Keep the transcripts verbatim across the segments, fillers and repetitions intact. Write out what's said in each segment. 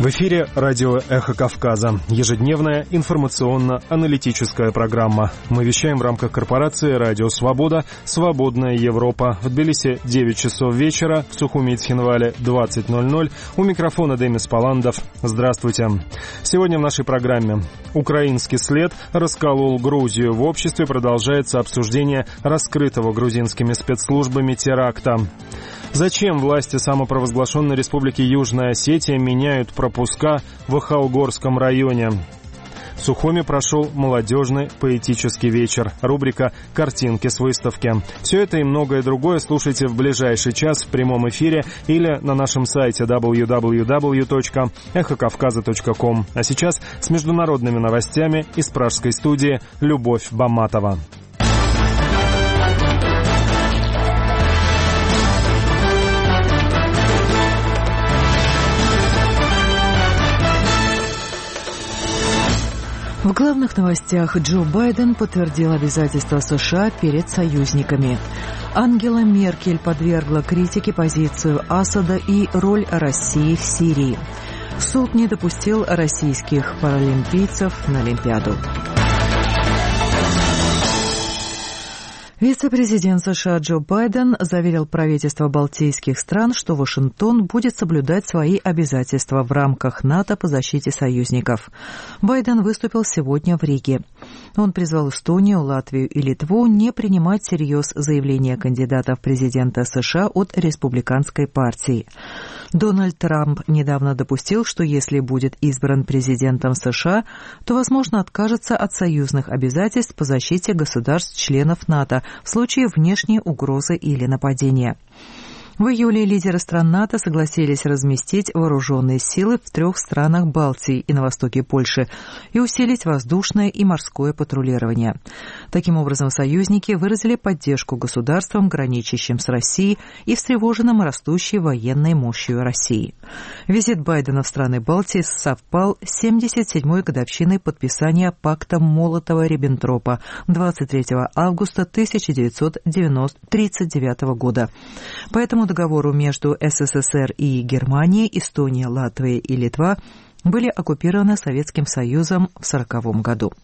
В эфире радио «Эхо Кавказа». Ежедневная информационно-аналитическая программа. Мы вещаем в рамках корпорации «Радио Свобода», «Свободная Европа». В Тбилиси девять часов вечера, в Сухуми и Цхинвале двадцать ноль ноль. У микрофона Демис Паландов. Здравствуйте. Сегодня в нашей программе. Украинский след расколол Грузию. В обществе продолжается обсуждение раскрытого грузинскими спецслужбами теракта. Зачем власти самопровозглашенной Республики Южная Осетия меняют пропуска в Ахалгорском районе? В Сухуми прошел молодежный поэтический вечер. Рубрика «Картинки с выставки». Все это и многое другое слушайте в ближайший час в прямом эфире или на нашем сайте дабл ю дабл ю дабл ю точка эхо кавказа точка ком. А сейчас с международными новостями из пражской студии Любовь Баматова. В главных новостях Джо Байден подтвердил обязательства США перед союзниками. Ангела Меркель подвергла критике позицию Асада и роль России в Сирии. Суд не допустил российских паралимпийцев на Олимпиаду. Вице-президент США Джо Байден заверил правительство балтийских стран, что Вашингтон будет соблюдать свои обязательства в рамках НАТО по защите союзников. Байден выступил сегодня в Риге. Он призвал Эстонию, Латвию и Литву не принимать всерьез заявления кандидатов в президента США от республиканской партии. Дональд Трамп недавно допустил, что если будет избран президентом США, то, возможно, откажется от союзных обязательств по защите государств-членов НАТО в случае внешней угрозы или нападения. В июле лидеры стран НАТО согласились разместить вооруженные силы в трех странах Балтии и на востоке Польши и усилить воздушное и морское патрулирование. Таким образом, союзники выразили поддержку государствам, граничащим с Россией и встревоженным растущей военной мощью России. Визит Байдена в страны Балтии совпал с семьдесят седьмой годовщиной подписания пакта Молотова-Риббентропа двадцать третьего августа тысяча девятьсот тридцать девятого года. Поэтому договору между СССР и Германией, Эстония, Латвия и Литва были оккупированы Советским Союзом в сороковом году.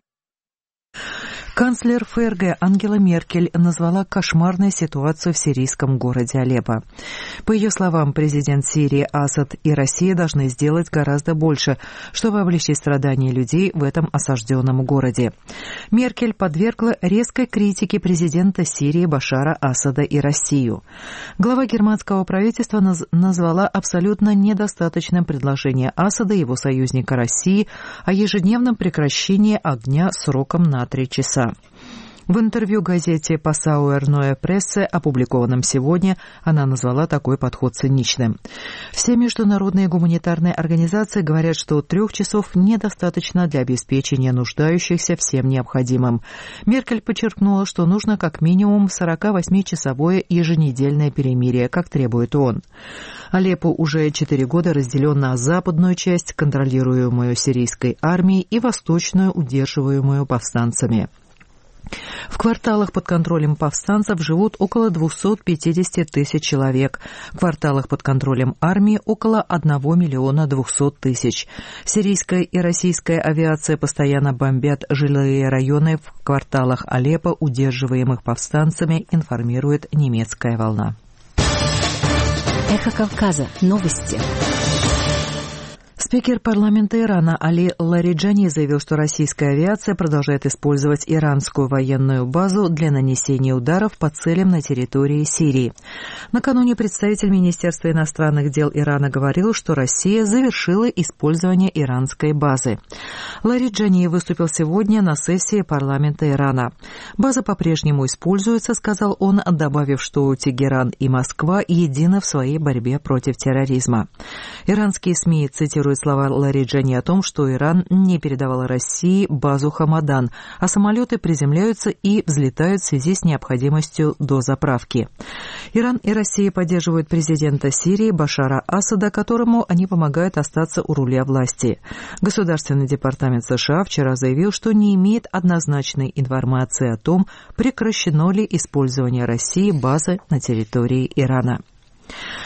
Канцлер ФРГ Ангела Меркель назвала кошмарной ситуацию в сирийском городе Алеппо. По ее словам, президент Сирии Асад и Россия должны сделать гораздо больше, чтобы облегчить страдания людей в этом осажденном городе. Меркель подвергла резкой критике президента Сирии Башара Асада и Россию. Глава германского правительства наз- назвала абсолютно недостаточным предложение Асада и его союзника России о ежедневном прекращении огня сроком на три часа. В интервью газете «Пасауэр Ноэ Прессе», опубликованном сегодня, она назвала такой подход циничным. Все международные гуманитарные организации говорят, что трех часов недостаточно для обеспечения нуждающихся всем необходимым. Меркель подчеркнула, что нужно как минимум сорокавосьмичасовое еженедельное перемирие, как требует ООН. Алеппо уже четыре года разделен на западную часть, контролируемую сирийской армией, и восточную, удерживаемую повстанцами. В кварталах под контролем повстанцев живут около двести пятьдесят тысяч человек. В кварталах под контролем армии около одного миллиона двухсот тысяч. Сирийская и российская авиация постоянно бомбят жилые районы в кварталах Алеппо, удерживаемых повстанцами, информирует немецкая волна. Эхо Кавказа. Новости. Спикер парламента Ирана Али Лариджани заявил, что российская авиация продолжает использовать иранскую военную базу для нанесения ударов по целям на территории Сирии. Накануне представитель Министерства иностранных дел Ирана говорил, что Россия завершила использование иранской базы. Лариджани выступил сегодня на сессии парламента Ирана. База по-прежнему используется, сказал он, добавив, что Тегеран и Москва едины в своей борьбе против терроризма. Иранские СМИ цитируют слова Лариджани о том, что Иран не передавал России базу Хамадан, а самолеты приземляются и взлетают в связи с необходимостью дозаправки. Иран и Россия поддерживают президента Сирии Башара Асада, которому они помогают остаться у руля власти. Государственный департамент США вчера заявил, что не имеет однозначной информации о том, прекращено ли использование России базы на территории Ирана.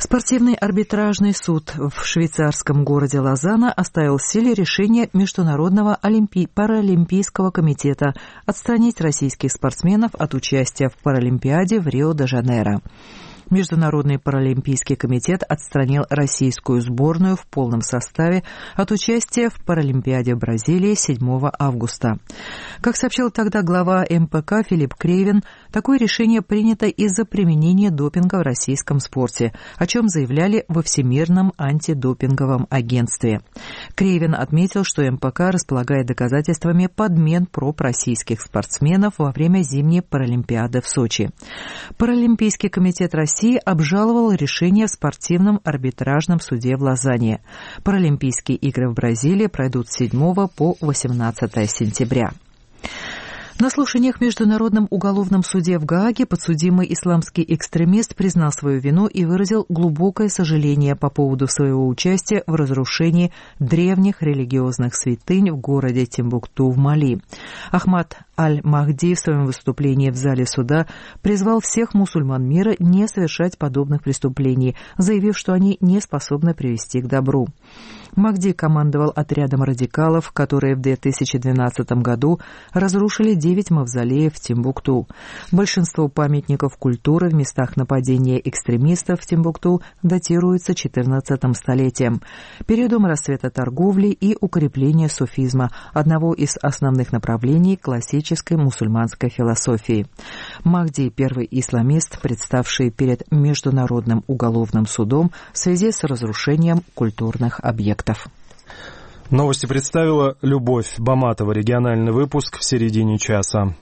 Спортивный арбитражный суд в швейцарском городе Лозанна оставил в силе решение Международного олимпи... паралимпийского комитета отстранить российских спортсменов от участия в Паралимпиаде в Рио-де-Жанейро. Международный паралимпийский комитет отстранил российскую сборную в полном составе от участия в Паралимпиаде в Бразилии седьмого августа. Как сообщил тогда глава эм пэ ка Филипп Крейвен, такое решение принято из-за применения допинга в российском спорте, о чем заявляли во Всемирном антидопинговом агентстве. Крейвен отметил, что эм пэ ка располагает доказательствами подмен проб российских спортсменов во время зимней Паралимпиады в Сочи. Паралимпийский комитет России Россия обжаловала решение в спортивном арбитражном суде в Лозанне. Паралимпийские игры в Бразилии пройдут с седьмого по восемнадцатое сентября. На слушаниях в Международном уголовном суде в Гааге подсудимый исламский экстремист признал свою вину и выразил глубокое сожаление по поводу своего участия в разрушении древних религиозных святынь в городе Тимбукту в Мали. Ахмад Аль-Махди в своем выступлении в зале суда призвал всех мусульман мира не совершать подобных преступлений, заявив, что они не способны привести к добру. Махди командовал отрядом радикалов, которые в две тысячи двенадцатом году разрушили девять мавзолеев в Тимбукту. Большинство памятников культуры в местах нападения экстремистов в Тимбукту датируются четырнадцатым столетием, периодом расцвета торговли и укрепления суфизма, одного из основных направлений классической мусульманской философии. Махди – первый исламист, представший перед Международным уголовным судом в связи с разрушением культурных объектов. Новости представила Любовь Баматова. Региональный выпуск в середине часа.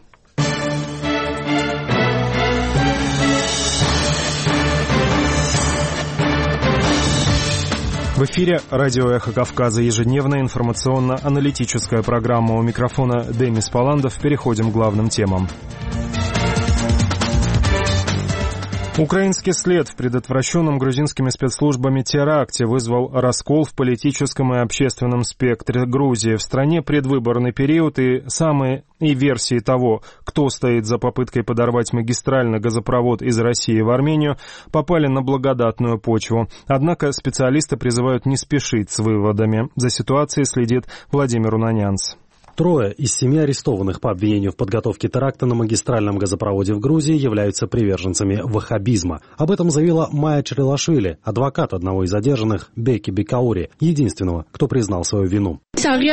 В эфире радио «Эхо Кавказа», ежедневная информационно-аналитическая программа. У микрофона Демис Паландов. Переходим к главным темам. Украинский след в предотвращенном грузинскими спецслужбами теракте вызвал раскол в политическом и общественном спектре Грузии. В стране предвыборный период, и самые и версии того, кто стоит за попыткой подорвать магистральный газопровод из России в Армению, попали на благодатную почву. Однако специалисты призывают не спешить с выводами. За ситуацией следит Владимир Унанянц. Трое из семи арестованных по обвинению в подготовке теракта на магистральном газопроводе в Грузии являются приверженцами ваххабизма. Об этом заявила Майя Чрилашвили, адвокат одного из задержанных, Беки Бекаури, единственного, кто признал свою вину.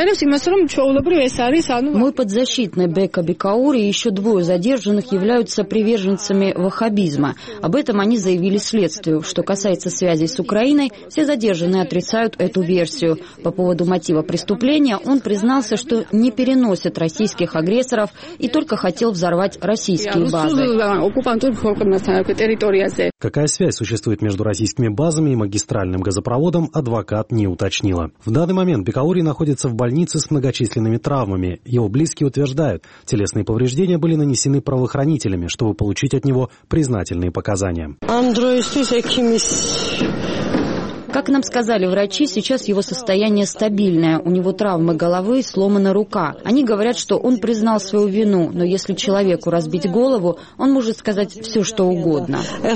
Мой подзащитный Бека Бекаури и еще двое задержанных являются приверженцами ваххабизма. Об этом они заявили следствию. Что касается связей с Украиной, все задержанные отрицают эту версию. По поводу мотива преступления он признался, что не переносит российских агрессоров и только хотел взорвать российские базы. Какая связь существует между российскими базами и магистральным газопроводом, адвокат не уточнила. В данный момент Бекаури находится в больнице с многочисленными травмами. Его близкие утверждают, телесные повреждения были нанесены правоохранителями, чтобы получить от него признательные показания. Как нам сказали врачи, сейчас его состояние стабильное. У него травмы головы и сломана рука. Они говорят, что он признал свою вину, но если человеку разбить голову, он может сказать все, что угодно.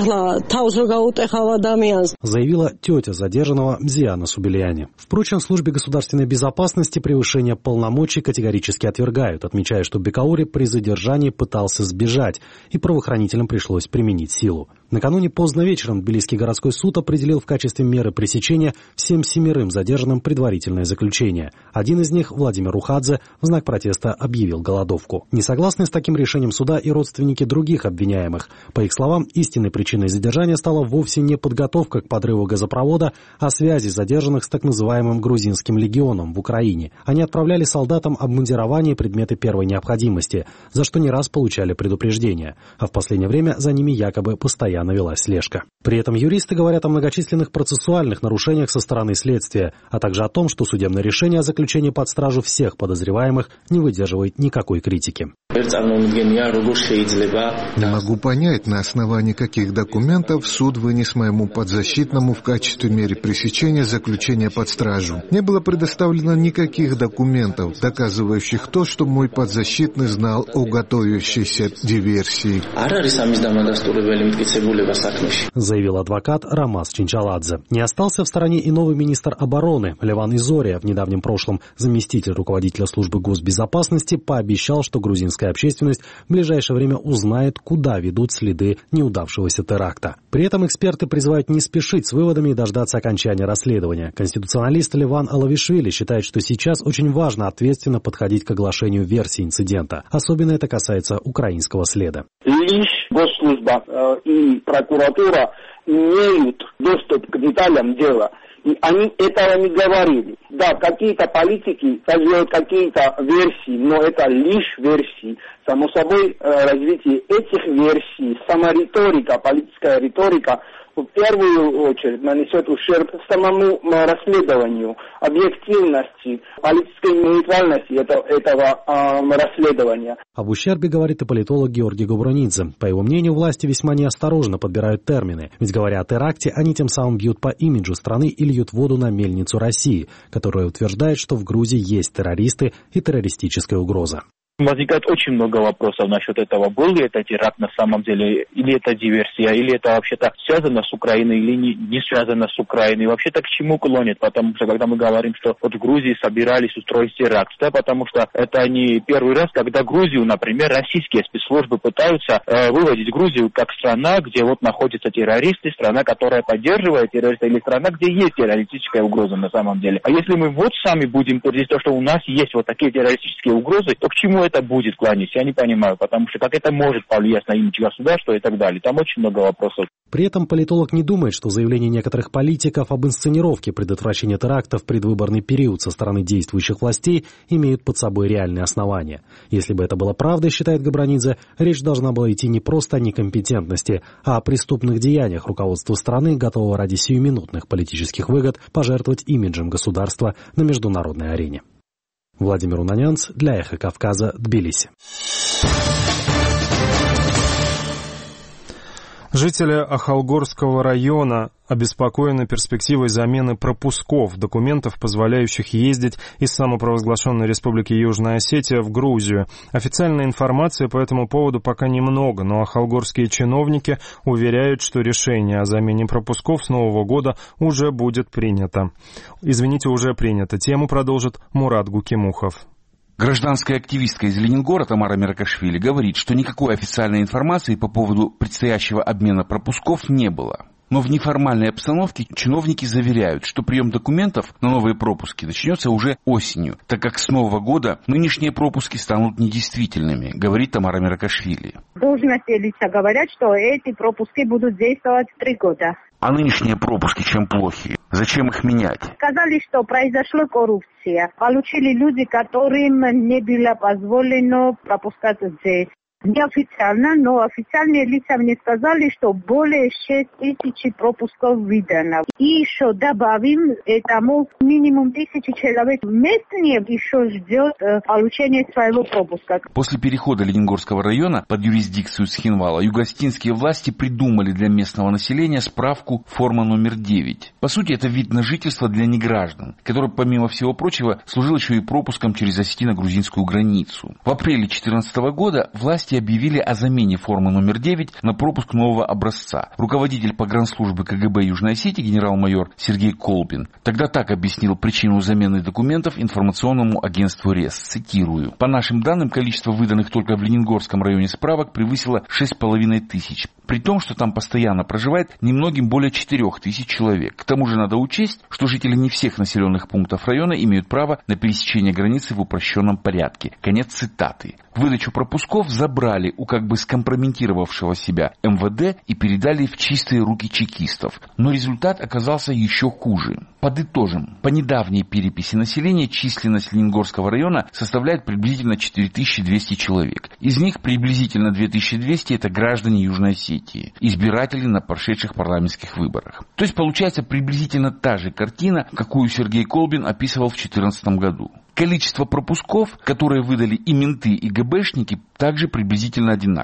Заявила тетя задержанного Мзиана Субельяне. Впрочем, в службе государственной безопасности превышение полномочий категорически отвергают, отмечая, что Бекаури при задержании пытался сбежать, и правоохранителям пришлось применить силу. Накануне поздно вечером Тбилисский городской суд определил в качестве меры пресечения всем семерым задержанным предварительное заключение. Один из них, Владимир Рухадзе, в знак протеста объявил голодовку. Не согласны с таким решением суда и родственники других обвиняемых. По их словам, истинной причиной задержания стала вовсе не подготовка к подрыву газопровода, а связи задержанных с так называемым грузинским легионом в Украине. Они отправляли солдатам обмундирование и предметы первой необходимости, за что не раз получали предупреждения. А в последнее время за ними якобы постоянно велась слежка. При этом юристы говорят о многочисленных процессуальных нарушениях со стороны следствия, а также о том, что судебное решение о заключении под стражу всех подозреваемых не выдерживает никакой критики. Не могу понять, на основании каких документов суд вынес моему подзащитному в качестве меры пресечения заключения под стражу. Не было предоставлено никаких документов, доказывающих то, что мой подзащитный знал о готовящейся диверсии. заявил адвокат Рамаз Чинчаладзе. Не остался в стороне и новый министр обороны Леван Изория. В недавнем прошлом заместитель руководителя службы госбезопасности пообещал, что грузинская общественность в ближайшее время узнает, куда ведут следы неудавшегося теракта. При этом эксперты призывают не спешить с выводами и дождаться окончания расследования. Конституционалист Леван Алавишвили считает, что сейчас очень важно ответственно подходить к оглашению версии инцидента. Особенно это касается украинского следа. Лишь госслужба э, и прокуратура имеют доступ к деталям дела. И они этого не говорили. Да, какие-то политики создают какие-то версии, но это лишь версии. Само собой, развитие этих версий, сама риторика, политическая риторика, в первую очередь нанесет ущерб самому расследованию, объективности, политической нейтральности этого, этого э, расследования. Об ущербе говорит и политолог Георгий Губранидзе. По его мнению, власти весьма неосторожно подбирают термины. Ведь говоря о теракте, они тем самым бьют по имиджу страны и льют воду на мельницу России, которая утверждает, что в Грузии есть террористы и террористическая угроза. Возникает очень много вопросов насчет этого. Был ли это теракт на самом деле, или это диверсия, или это вообще-то связано с Украиной, или не, не связано с Украиной. Вообще-то к чему клонит? Потому что когда мы говорим, что вот в Грузии собирались устроить теракт, да, потому что это не первый раз, когда Грузию, например, российские спецслужбы пытаются э, выводить Грузию как страна, где вот находятся террористы, страна, которая поддерживает террористов, или страна, где есть террористическая угроза на самом деле. А если мы вот сами будем твердить то, что у нас есть вот такие террористические угрозы, то к чему это будет кланяться, я не понимаю, потому что как это может повлиять на имидж государства и так далее. Там очень много вопросов. При этом политолог не думает, что заявления некоторых политиков об инсценировке предотвращения терактов в предвыборный период со стороны действующих властей имеют под собой реальные основания. Если бы это было правдой, считает Габранидзе, речь должна была идти не просто о некомпетентности, а о преступных деяниях руководства страны, готового ради сиюминутных политических выгод пожертвовать имиджем государства на международной арене. Владимир Унанянц для Эхо Кавказа, Тбилиси. Жители Ахалгорского района обеспокоены перспективой замены пропусков, документов, позволяющих ездить из самопровозглашенной Республики Южная Осетия в Грузию. Официальной информации по этому поводу пока немного, но ахалгорские чиновники уверяют, что решение о замене пропусков с Нового года уже будет принято. Извините, уже принято. Тему продолжит Мурат Гукимухов. Гражданская активистка из Ленингора Тамара Меркашвили говорит, что никакой официальной информации по поводу предстоящего обмена пропусков не было. Но в неформальной обстановке чиновники заверяют, что прием документов на новые пропуски начнется уже осенью, так как с Нового года нынешние пропуски станут недействительными, говорит Тамара Меркашвили. Должностные лица говорят, что эти пропуски будут действовать три года. А нынешние пропуски чем плохи? Зачем их менять? Сказали, что произошла коррупция. Получили люди, которым не было позволено пропускать здесь. Неофициально, но официальные лица мне сказали, что более шесть тысяч пропусков выдано. И еще добавим, этому минимум тысячи человек местные еще ждет э, получения своего пропуска. После перехода Ленингорского района под юрисдикцию Схинвала югостинские власти придумали для местного населения справку форма номер девять. По сути, это вид на жительство для неграждан, который, помимо всего прочего, служил еще и пропуском через осетино-грузинскую границу. В апреле две тысячи четырнадцатого года власти объявили о замене формы номер девять на пропуск нового образца. Руководитель погранслужбы ка гэ бэ Южной Осетии генерал-майор Сергей Колбин тогда так объяснил причину замены документов информационному агентству РЕС. Цитирую. По нашим данным, количество выданных только в Ленингорском районе справок превысило шесть с половиной тысяч. При том, что там постоянно проживает немногим более четырех тысяч человек. К тому же надо учесть, что жители не всех населенных пунктов района имеют право на пересечение границы в упрощенном порядке. Конец цитаты. Выдачу пропусков забрали у как бы скомпрометировавшего себя эм вэ дэ и передали в чистые руки чекистов. Но результат оказался еще хуже. Подытожим. По недавней переписи населения численность Ленингорского района составляет приблизительно четыре тысячи двести человек. Из них приблизительно две тысячи двести это граждане Южной Осетии, избиратели на прошедших парламентских выборах. То есть получается приблизительно та же картина, какую Сергей Колбин описывал в две тысячи четырнадцатом году. Количество пропусков, которые выдали и менты, и гэ бэшники, также приблизительно одинаково.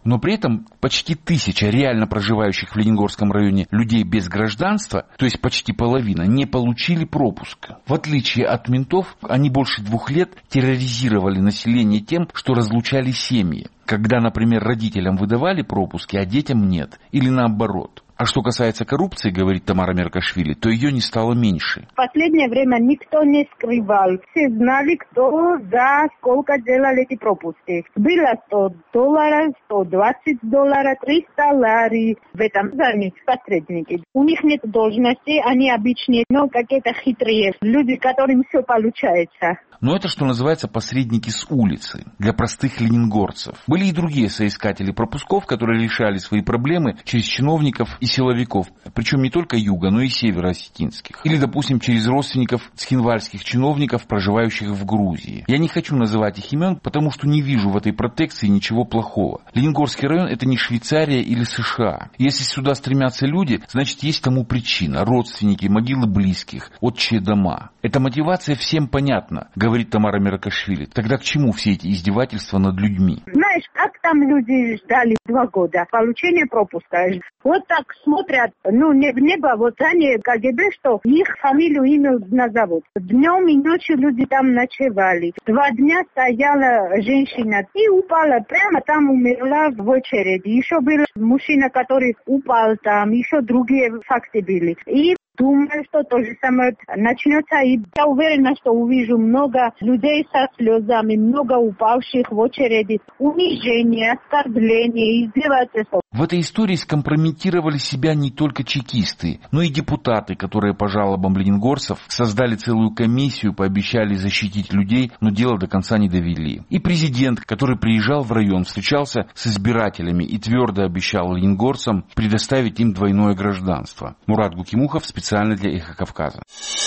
Но при этом почти тысяча реально проживающих в Лениногорском районе людей без гражданства, то есть почти половина, не получили пропуска. В отличие от ментов, они больше двух лет терроризировали население тем, что разлучали семьи. Когда, например, родителям выдавали пропуски, а детям нет. Или наоборот. А что касается коррупции, говорит Тамара Меркашвили, то ее не стало меньше. В последнее время никто не скрывал. Все знали, кто за сколько делал эти пропуски. Было сто долларов, сто двадцать долларов, триста лари. В этом заме посредники. У них нет должности, они обычные, но какие-то хитрые люди, которым все получается. Но это, что называется, посредники с улицы, для простых ленингорцев. Были и другие соискатели пропусков, которые решали свои проблемы через чиновников и силовиков, причем не только юга, но и северо-осетинских. Или, допустим, через родственников цхинвальских чиновников, проживающих в Грузии. Я не хочу называть их имен, потому что не вижу в этой протекции ничего плохого. Ленингорский район – это не Швейцария или США. Если сюда стремятся люди, значит, есть тому причина. Родственники, могилы близких, отчие дома. Эта мотивация всем понятна, говорит Тамара Меркашвили. Тогда к чему все эти издевательства над людьми? Знаешь, как там люди ждали два года получения пропуска? Вот так смотрят, ну, не в небо, вот они КГБ, что их фамилию, имя назовут. Днем и ночью люди там ночевали. Два дня стояла женщина и упала, прямо там умерла в очереди. Еще был мужчина, который упал там, еще другие факты были. И думаю, что то же самое начнется. И я уверена, что увижу много людей со слезами, много упавших в очереди, унижения, оскорбления, издевательства. В этой истории скомпрометировали себя не только чекисты, но и депутаты, которые по жалобам ленингорцев создали целую комиссию, пообещали защитить людей, но дело до конца не довели. И президент, который приезжал в район, встречался с избирателями и твердо обещал ленингорцам предоставить им двойное гражданство. Мурат Гукимухов, специально для «Эхо Кавказа».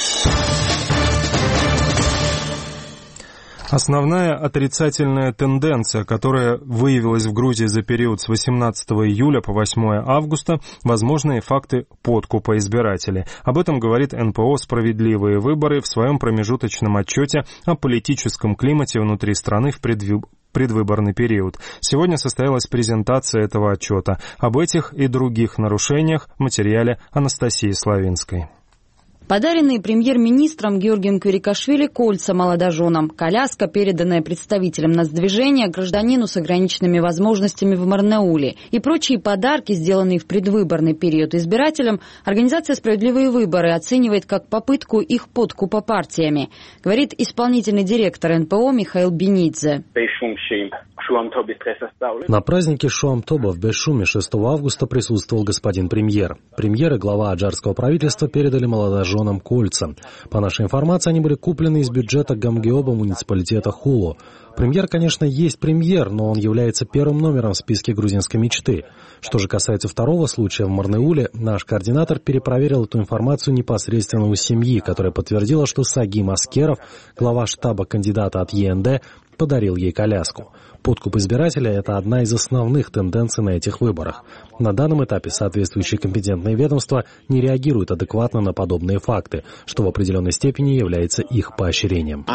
Основная отрицательная тенденция, которая выявилась в Грузии за период с восемнадцатого июля по восьмое августа, возможные факты подкупа избирателей. Об этом говорит эн пэ о «Справедливые выборы» в своем промежуточном отчете о политическом климате внутри страны в предвыборах. предвыборный период. Сегодня состоялась презентация этого отчета. Об этих и других нарушениях в материале Анастасии Славинской. Подаренные премьер-министром Георгием Квирикашвили кольца молодоженам, коляска, переданная представителям нацдвижения, гражданину с ограниченными возможностями в Марнауле и прочие подарки, сделанные в предвыборный период избирателям, организация «Справедливые выборы» оценивает как попытку их подкупа партиями, говорит исполнительный директор эн пэ о Михаил Бенидзе. На празднике Шуам-Тоба в Бешуме шестого августа присутствовал господин премьер. Премьер и глава аджарского правительства передали молодоженам кольца. По нашей информации, они были куплены из бюджета Гамгеоба муниципалитета Хулу. Премьер, конечно, есть премьер, но он является первым номером в списке грузинской мечты. Что же касается второго случая в Марнауле, наш координатор перепроверил эту информацию непосредственно у семьи, которая подтвердила, что Сагим Аскеров, глава штаба кандидата от е эн дэ, подарил ей коляску. Подкуп избирателя – это одна из основных тенденций на этих выборах. На данном этапе соответствующие компетентные ведомства не реагируют адекватно на подобные факты, что в определенной степени является их поощрением.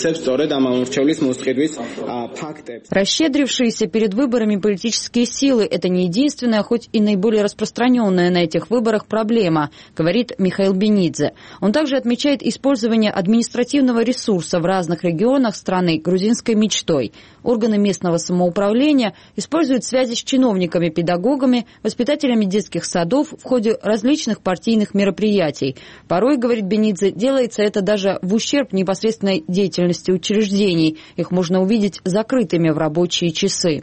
Расщедрившиеся перед выборами политические силы – это не единственная, хоть и наиболее распространенная на этих выборах проблема, говорит Михаил Бенидзе. Он также отмечает использование административного ресурса в разных регионах страны грузинской мечтой. Органы местного самоуправления используют связи с чиновниками, педагогами, воспитателями детских садов в ходе различных партийных мероприятий. Порой, говорит Бенидзе, делается это даже в ущерб непосредственной деятельности учреждений. Их можно увидеть закрытыми в рабочие часы.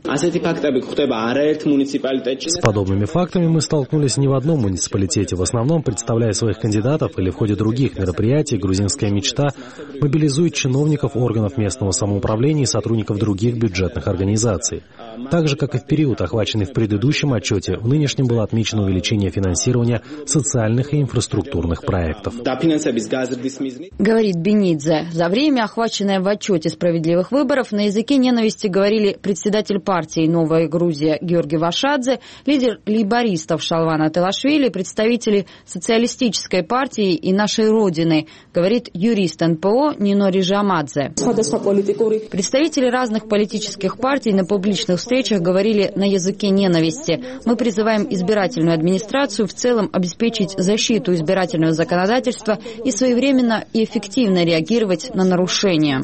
С подобными фактами мы столкнулись не в одном муниципалитете. В основном, представляя своих кандидатов или в ходе других мероприятий, грузинская мечта мобилизует чиновников органов местного самоуправления и сотрудников других бюджетных организаций. Так же, как и в период, охваченный в предыдущем отчете, в нынешнем было отмечено увеличение финансирования социальных и инфраструктурных проектов. Говорит Бенидзе. За время, охваченное в отчете справедливых выборов, на языке ненависти говорили председатель партии «Новая Грузия» Георгий Вашадзе, лидер лейбористов Шалван Ателашвили, представители социалистической партии и «Нашей Родины», говорит юрист эн пэ о Нино Рижамадзе. Представители разных политических партий на публичных встречах говорили на языке ненависти. Мы призываем избирательную администрацию в целом обеспечить защиту избирательного законодательства и своевременно и эффективно реагировать на нарушения.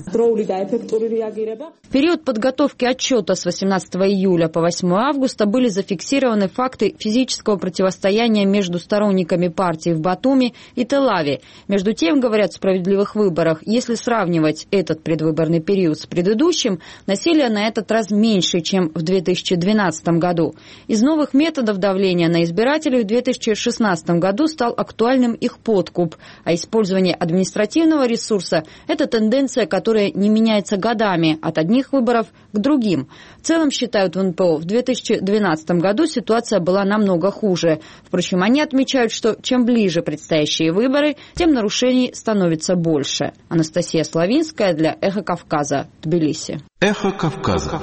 В период подготовки отчета с восемнадцатого июля по восьмое августа были зафиксированы факты физического противостояния между сторонниками партии в Батуми и Тель-Авиве. Между тем, говорят, в справедливых выборах, если сравнивать этот предвыборный период с предыдущим, насилие на этот раз меньше, чем в две тысячи двенадцатом году. Из новых методов давления на избирателей в две тысячи шестнадцатом году стал актуальным их подкуп, а использование административного ресурса – это тенденция, которая не меняется годами от одних выборов к другим. В целом, считают в эн пэ о, в две тысячи двенадцатом году ситуация была намного хуже. Впрочем, они отмечают, что чем ближе предстоящие выборы, тем нарушений становится больше. Анастасия Славинская для «Эхо Кавказа», Тбилиси. «Эхо Кавказа».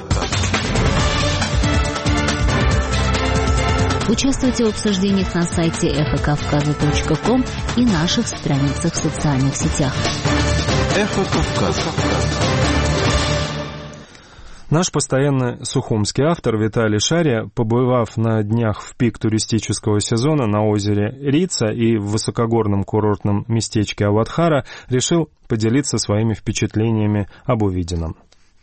Участвуйте в обсуждениях на сайте эхо кавказа точка ком и наших страницах в социальных сетях. «Эхо Кавказа». Наш постоянный сухумский автор Виталий Шария, побывав на днях в пик туристического сезона на озере Рица и в высокогорном курортном местечке Аватхара, решил поделиться своими впечатлениями об увиденном.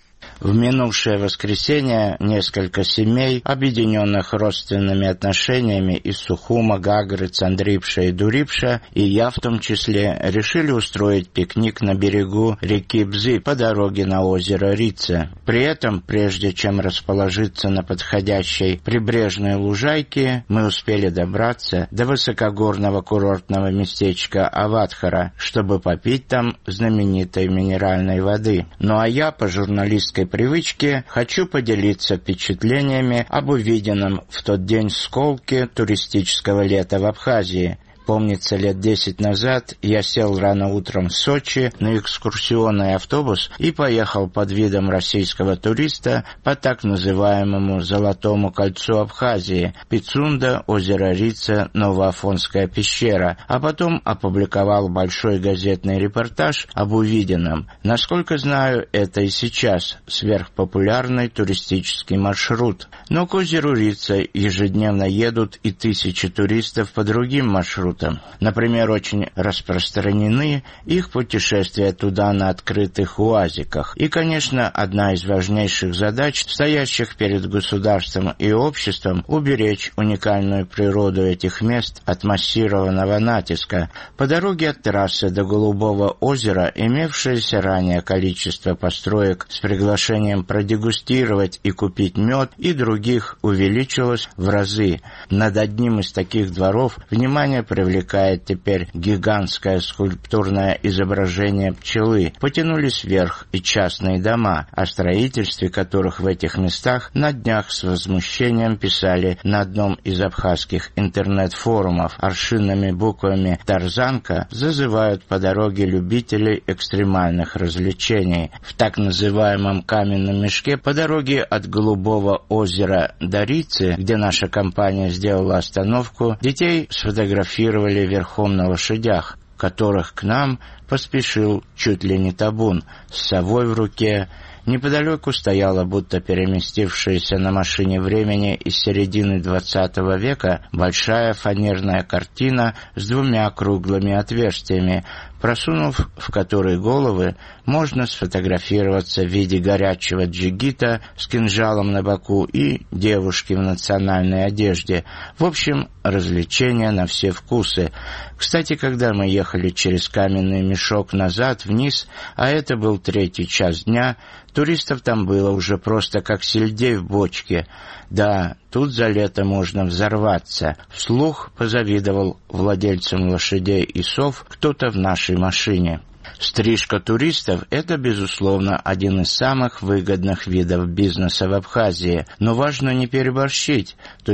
В минувшее воскресенье несколько семей, объединенных родственными отношениями из Сухума, Гагры, Цандрипша и Дурипша, и я в том числе, решили устроить пикник на берегу реки Бзы по дороге на озеро Рица. При этом, прежде чем расположиться на подходящей прибрежной лужайке, мы успели добраться до высокогорного курортного местечка Аватхара, чтобы попить там знаменитой минеральной воды. Ну а я, по журналистской привычке, хочу поделиться впечатлениями об увиденном в тот день сколке туристического лета в Абхазии. Помнится, лет десять назад я сел рано утром в Сочи на экскурсионный автобус и поехал под видом российского туриста по так называемому Золотому кольцу Абхазии, Пицунда, озеро Рица, Новоафонская пещера, а потом опубликовал большой газетный репортаж об увиденном. Насколько знаю, это и сейчас сверхпопулярный туристический маршрут. Но к озеру Рица ежедневно едут и тысячи туристов по другим маршрутам. Например, очень распространены их путешествия туда на открытых уазиках. И, конечно, одна из важнейших задач, стоящих перед государством и обществом, уберечь уникальную природу этих мест от массированного натиска. По дороге от трассы до Голубого озера имевшееся ранее количество построек с приглашением продегустировать и купить мед и других увеличилось в разы. Над одним из таких дворов внимание привлекает привлекает теперь гигантское скульптурное изображение пчелы. Потянулись вверх и частные дома, о строительстве которых в этих местах на днях с возмущением писали на одном из абхазских интернет-форумов. Аршинными буквами «Тарзанка» зазывают по дороге любителей экстремальных развлечений. В так называемом каменном мешке по дороге от Голубого озера до Рицы, где наша компания сделала остановку, детей сфотографировали верхом на лошадях, которых к нам поспешил чуть ли не табун с совой в руке. Неподалеку стояла, будто переместившаяся на машине времени из середины двадцатого века, большая фанерная картина с двумя круглыми отверстиями, просунув в которые головы, можно сфотографироваться в виде горячего джигита с кинжалом на боку и девушки в национальной одежде. В общем, развлечения на все вкусы. Кстати, когда мы ехали через каменный мешок назад вниз, а это был третий час дня, туристов там было уже просто как сельдей в бочке. Да, тут за лето можно взорваться. Вслух позавидовал владельцам лошадей и сов кто-то в нашей машине. Стрижка туристов – это, безусловно, один из самых выгодных видов бизнеса в Абхазии, но важно не переборщить, то есть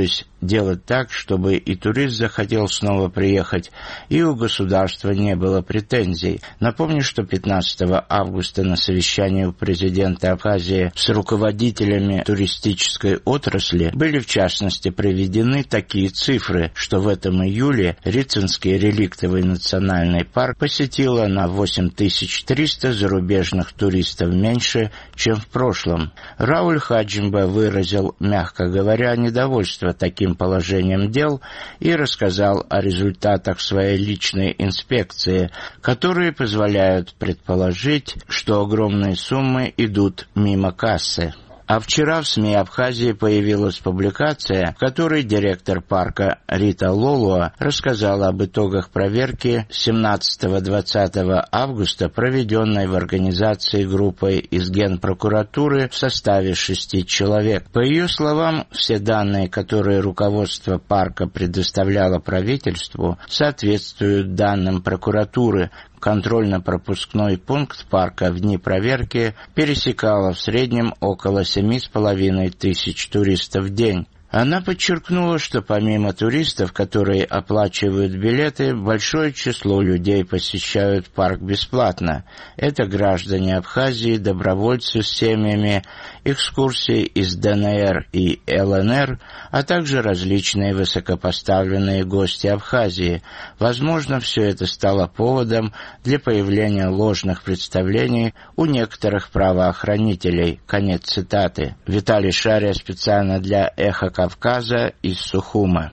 делать так, чтобы и турист захотел снова приехать, и у государства не было претензий. Напомню, что пятнадцатого августа на совещании у президента Абхазии с руководителями туристической отрасли были в частности приведены такие цифры, что в этом июле Рицинский реликтовый национальный парк посетило на восемь тысяч триста зарубежных туристов меньше, чем в прошлом. Рауль Хаджимба выразил, мягко говоря, недовольство таким положением дел и рассказал о результатах своей личной инспекции, которые позволяют предположить, что огромные суммы идут мимо кассы. А вчера в СМИ Абхазии появилась публикация, в которой директор парка Рита Лолуа рассказала об итогах проверки семнадцатого-двадцатого августа, проведенной в организации группой из Генпрокуратуры в составе шести человек. По ее словам, все данные, которые руководство парка предоставляло правительству, соответствуют данным прокуратуры. Контрольно-пропускной пункт парка в дни проверки пересекало в среднем около семи с половиной тысяч туристов в день. Она подчеркнула, что помимо туристов, которые оплачивают билеты, большое число людей посещают парк бесплатно. Это граждане Абхазии, добровольцы с семьями, экскурсии из ДНР и ЛНР, а также различные высокопоставленные гости Абхазии. Возможно, все это стало поводом для появления ложных представлений у некоторых правоохранителей. Конец цитаты. Виталий Шария специально для «Эхо Кавказа» из Сухума.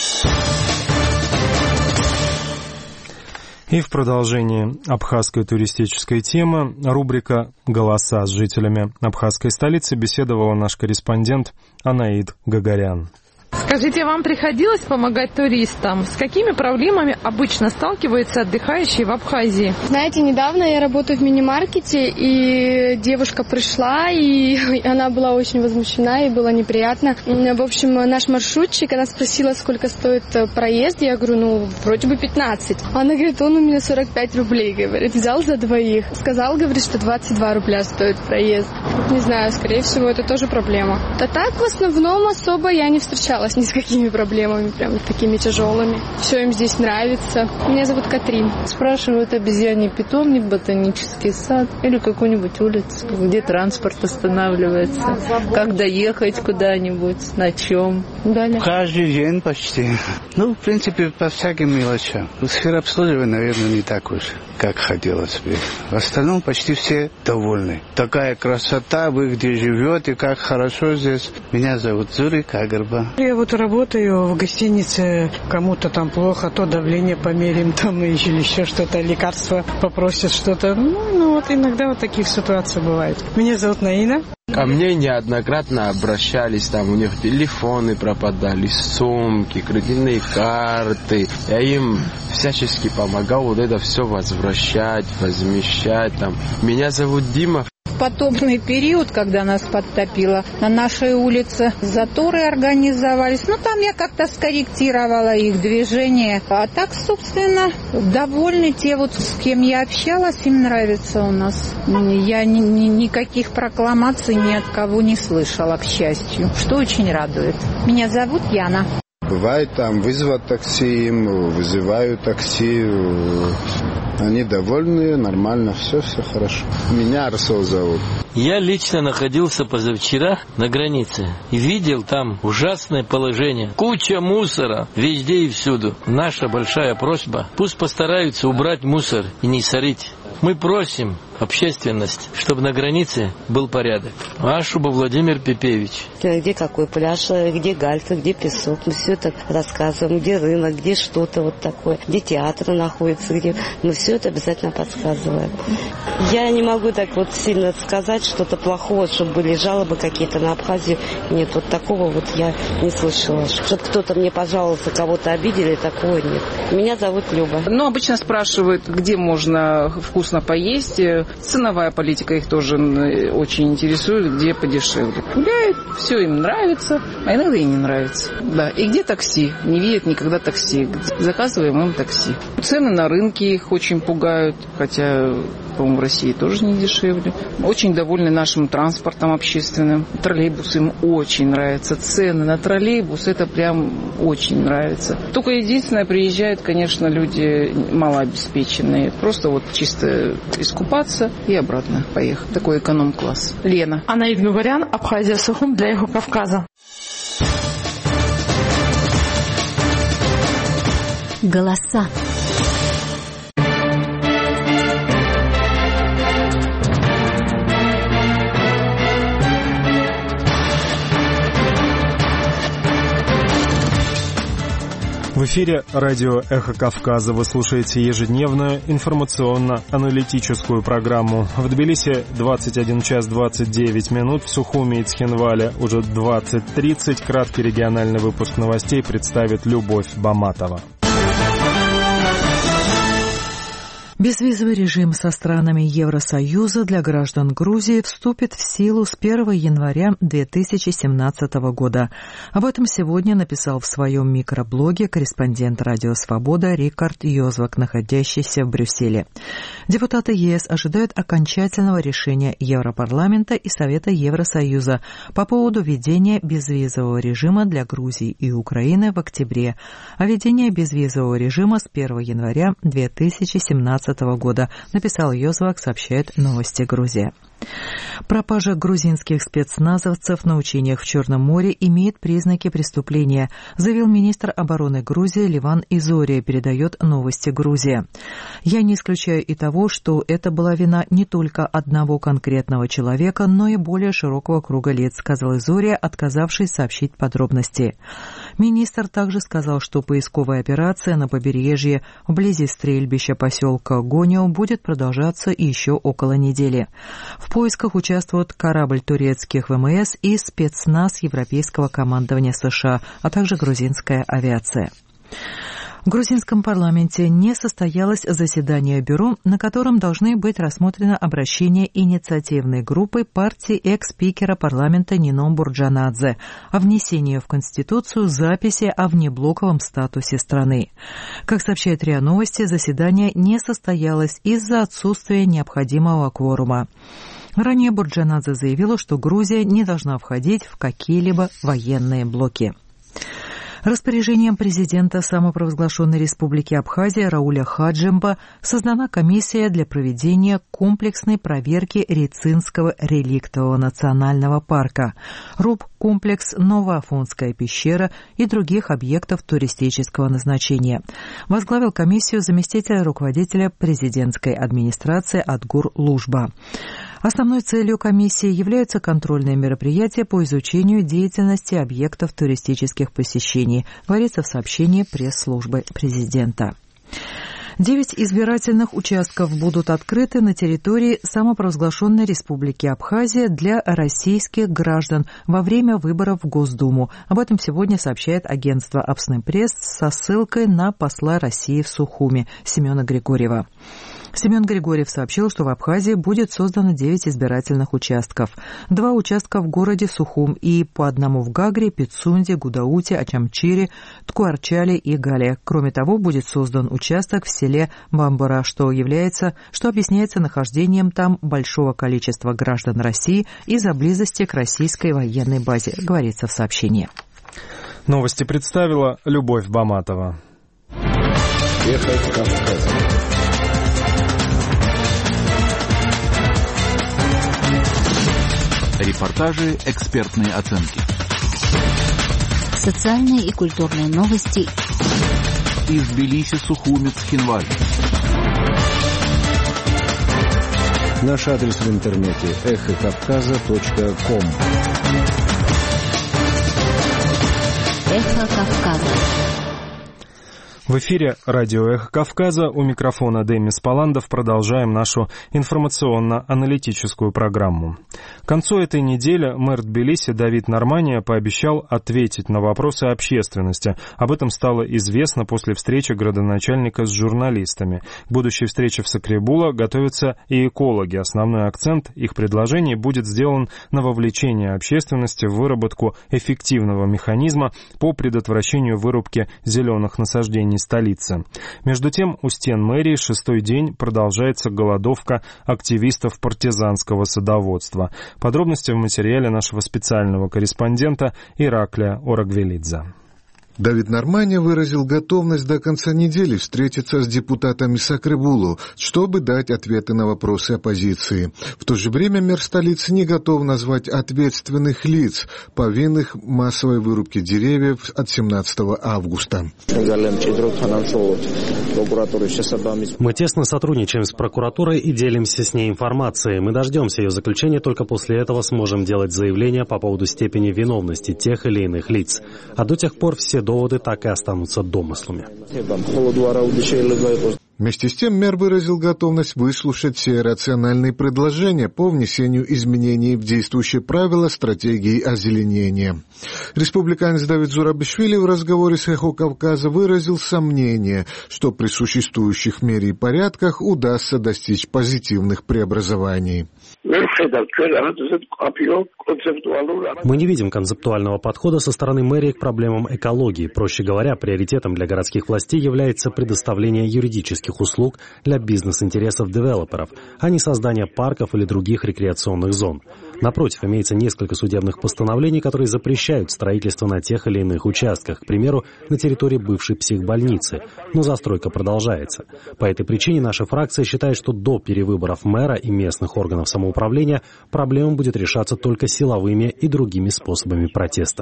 И в продолжении абхазской туристической темы рубрика «Голоса с жителями абхазской столицы» беседовала наш корреспондент Анаид Гагарян. Скажите, вам приходилось помогать туристам? С какими проблемами обычно сталкиваются отдыхающие в Абхазии? Знаете, недавно я работаю в мини-маркете, и девушка пришла, и она была очень возмущена, и было неприятно. В общем, наш маршрутчик, она спросила, сколько стоит проезд. Я говорю, ну, вроде бы пятнадцать. Она говорит, он у меня сорок пять рублей, говорит, взял за двоих. Сказал, говорит, что двадцать два рубля стоит проезд. Не знаю, скорее всего, это тоже проблема. А так, в основном, особо я не встречала ни с какими проблемами, прям такими тяжелыми. Все им здесь нравится. Меня зовут Катрин. Спрашивают обезьяний питомник, ботанический сад или какую-нибудь улицу, где транспорт останавливается, как доехать куда-нибудь, на чем. Далее. Каждый день почти. Ну, в принципе, по всяким мелочам. Сфера обслуживания, наверное, не так уж, как хотелось бы. В остальном почти все довольны. Такая красота, вы где живете, как хорошо здесь. Меня зовут Зурик Агарба. Я вот работаю в гостинице, кому-то там плохо, то давление померим, там или еще что-то, лекарства попросят что-то. Ну, ну вот иногда вот таких ситуаций бывает. Меня зовут Наина. Ко мне неоднократно обращались, там у них телефоны пропадали, сумки, кредитные карты. Я им всячески помогал вот это все возвращать, возмещать. Там. Меня зовут Дима. Потопный период, когда нас подтопило, на нашей улице заторы организовались. Ну, там я как-то скорректировала их движение. А так, собственно, довольны те, вот с кем я общалась, им нравится у нас. Я ни, ни, никаких прокламаций ни от кого не слышала, к счастью, что очень радует. Меня зовут Яна. Бывает там вызвать такси, им вызываю такси, они довольны, нормально, все, все хорошо. Меня Арсел зовут. Я лично находился позавчера на границе и видел там ужасное положение. Куча мусора везде и всюду. Наша большая просьба, пусть постараются убрать мусор и не сорить. Мы просим общественность, чтобы на границе был порядок. Ашуба Владимир Пепевич. Где какой пляж, где галька, где песок. Мы все это рассказываем, где рынок, где что-то вот такое, где театр находится, где... Мы все это обязательно подсказываем. Я не могу так вот сильно сказать что-то плохого, чтобы были жалобы какие-то на Абхазию. Нет, вот такого вот я не слышала. Чтобы кто-то мне пожаловался, кого-то обидели, такого нет. Меня зовут Люба. Ну, обычно спрашивают, где можно вкусно поесть. Ценовая политика их тоже очень интересует, где подешевле. Гуляют, все им нравится, а иногда и не нравится. Да. И где такси? Не видят никогда такси. Заказываем им такси. Цены на рынке их очень пугают, хотя по-моему, в России тоже не дешевле. Очень довольны нашим транспортом общественным. Троллейбусы им очень нравятся. Цены на троллейбус, это прям очень нравится. Только единственное, приезжают, конечно, люди малообеспеченные. Просто вот чисто искупаться и обратно поехать. Такой эконом-класс. Лена. Анаид Гугарян, Абхазия, Сухум для Эхо Кавказа. Голоса. В эфире радио «Эхо Кавказа». Вы слушаете ежедневную информационно-аналитическую программу. В Тбилиси двадцать один час двадцать девять минут, в Сухуми и Цхинвале уже двадцать тридцать. Краткий региональный выпуск новостей представит Любовь Баматова. Безвизовый режим со странами Евросоюза для граждан Грузии вступит в силу с первого января две тысячи семнадцатого года. Об этом сегодня написал в своем микроблоге корреспондент «Радио Свобода» Рикард Йозвак, находящийся в Брюсселе. Депутаты ЕС ожидают окончательного решения Европарламента и Совета Евросоюза по поводу введения безвизового режима для Грузии и Украины в октябре, а введение безвизового режима с первого января две тысячи семнадцатого года, написал Йозвак, сообщает «Новости Грузия». Пропажа грузинских спецназовцев на учениях в Черном море имеет признаки преступления, заявил министр обороны Грузии Ливан Изория, передает «Новости Грузия». «Я не исключаю и того, что это была вина не только одного конкретного человека, но и более широкого круга лиц», сказал Изория, отказавшись сообщить подробности. Министр также сказал, что поисковая операция на побережье вблизи стрельбища поселка Гонио будет продолжаться еще около недели. В поисках участвуют корабль турецких ВМС и спецназ Европейского командования США, а также грузинская авиация. В грузинском парламенте не состоялось заседание бюро, на котором должны быть рассмотрены обращения инициативной группы партии экс-спикера парламента Нино Бурджанадзе о внесении в Конституцию записи о внеблоковом статусе страны. Как сообщает РИА Новости, заседание не состоялось из-за отсутствия необходимого кворума. Ранее Бурджанадзе заявила, что Грузия не должна входить в какие-либо военные блоки. Распоряжением президента самопровозглашенной республики Абхазия Рауля Хаджимба создана комиссия для проведения комплексной проверки Рицинского реликтового национального парка, РУП-комплекс Новоафонская пещера и других объектов туристического назначения. Возглавил комиссию заместитель руководителя президентской администрации Адгур Лужба. Основной целью комиссии являются контрольные мероприятия по изучению деятельности объектов туристических посещений, говорится в сообщении пресс-службы президента. Девять избирательных участков будут открыты на территории самопровозглашенной Республики Абхазия для российских граждан во время выборов в Госдуму. Об этом сегодня сообщает агентство «Апснепресс» со ссылкой на посла России в Сухуми Семена Григорьева. Семен Григорьев сообщил, что в Абхазии будет создано девять избирательных участков. Два участка в городе Сухум и по одному в Гагре, Пицунде, Гудауте, Ачамчире, Ткуарчале и Гале. Кроме того, будет создан участок в селе Бамбара, что является, что объясняется нахождением там большого количества граждан России из-за близости к российской военной базе, говорится в сообщении. Новости представила Любовь Баматова. Эхо Кавказа. Репортажи, экспертные оценки. Социальные и культурные новости. Из Тбилиси, Сухуми, Цхинвале. Наш адрес в интернете эхо кавказа точка ком. Эхо Кавказа. В эфире радио «Эхо Кавказа», у микрофона Демис Паландов. Продолжаем нашу информационно-аналитическую программу. К концу этой недели мэр Тбилиси Давид Нормания пообещал ответить на вопросы общественности. Об этом стало известно после встречи градоначальника с журналистами. К будущей встрече в Сакребула готовятся и экологи. Основной акцент их предложений будет сделан на вовлечение общественности в выработку эффективного механизма по предотвращению вырубки зеленых насаждений столицы. Между тем, у стен мэрии шестой день продолжается голодовка активистов партизанского садоводства. Подробности в материале нашего специального корреспондента Ираклия Орагвелидзе. Давид Норманя выразил готовность до конца недели встретиться с депутатами Сакребулу, чтобы дать ответы на вопросы оппозиции. В то же время мэр столицы не готов назвать ответственных лиц, повинных в массовой вырубке деревьев от семнадцатого августа. Мы тесно сотрудничаем с прокуратурой и делимся с ней информацией. Мы дождемся ее заключения, только после этого сможем делать заявления по поводу степени виновности тех или иных лиц. А до тех пор все доводы так и останутся домыслами. Вместе с тем мэр выразил готовность выслушать все рациональные предложения по внесению изменений в действующие правила стратегии озеленения. Республиканец Давид Зурабишвили в разговоре с «Эхо Кавказа» выразил сомнение, что при существующих мере и порядках удастся достичь позитивных преобразований. Мы не видим концептуального подхода со стороны мэрии к проблемам экологии. Проще говоря, приоритетом для городских властей является предоставление юридических услуг для бизнес-интересов девелоперов, а не создание парков или других рекреационных зон. Напротив, имеется несколько судебных постановлений, которые запрещают строительство на тех или иных участках, к примеру, на территории бывшей психбольницы, но застройка продолжается. По этой причине наша фракция считает, что до перевыборов мэра и местных органов самоуправления проблема будет решаться только силовыми и другими способами протеста.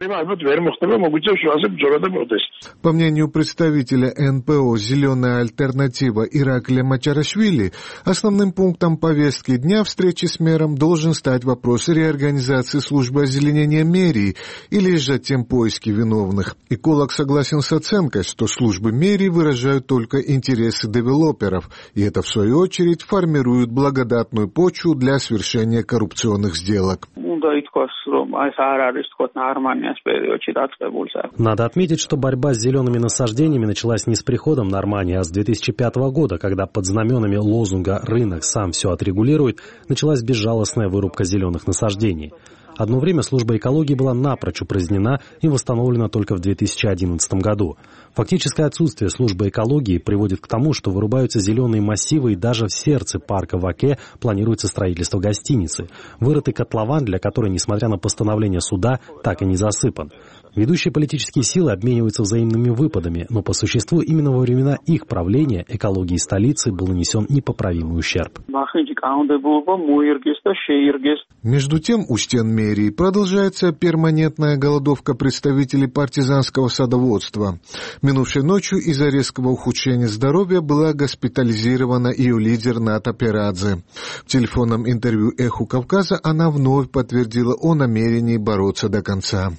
По мнению представителя эн пэ о «Зеленая альтернатива» Ираклия Мачарашвили, основным пунктом повестки дня встречи с мэром должен стать вопрос реорганизации службы озеленения мэрии или же тем поиски виновных. Эколог согласен с оценкой, что службы мэрии выражают только интересы девелоперов, и это, в свою очередь, формирует благодатную почву для свершения коррупционных сделок. Надо отметить, что борьба с зелеными насаждениями началась не с приходом Нормани, а с две тысячи пятого года, когда под знаменами лозунга «Рынок сам все отрегулирует» началась безжалостная вырубка зеленых насаждений. Одно время служба экологии была напрочь упразднена и восстановлена только в две тысячи одиннадцатом году. Фактическое отсутствие службы экологии приводит к тому, что вырубаются зеленые массивы, и даже в сердце парка Ваке планируется строительство гостиницы. Вырытый котлован, для которой, несмотря на постановление суда, так и не засыпан. Ведущие политические силы обмениваются взаимными выпадами, но по существу именно во времена их правления экологии столицы был нанесен непоправимый ущерб. Между тем, у стен мэрии продолжается перманентная голодовка представителей партизанского садоводства. Минувшей ночью из-за резкого ухудшения здоровья была госпитализирована ее лидер Ната Перадзе. В телефонном интервью «Эху Кавказа» она вновь подтвердила о намерении бороться до конца.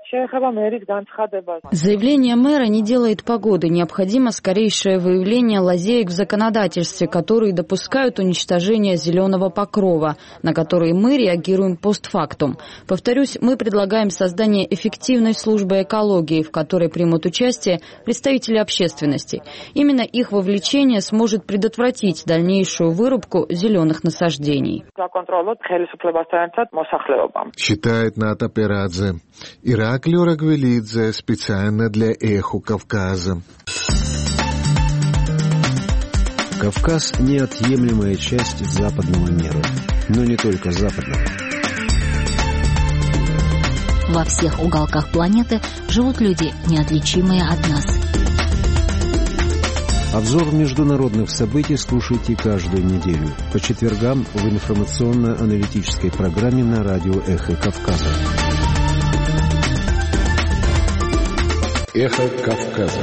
Заявление мэра не делает погоды. Необходимо скорейшее выявление лазеек в законодательстве, которые допускают уничтожение зеленого покрова, на которые мы реагируем постфактум. Повторюсь, мы предлагаем создание эффективной службы экологии, в которой примут участие представители общественности. Именно их вовлечение сможет предотвратить дальнейшую вырубку зеленых насаждений. Считает Ната Перадзе. Ираклий Орагвелидзе специально для «Эхо Кавказа». Кавказ – неотъемлемая часть западного мира, но не только западного. Во всех уголках планеты живут люди, неотличимые от нас. Обзор международных событий слушайте каждую неделю по четвергам в информационно-аналитической программе на радио «Эхо Кавказа». «Эхо Кавказа».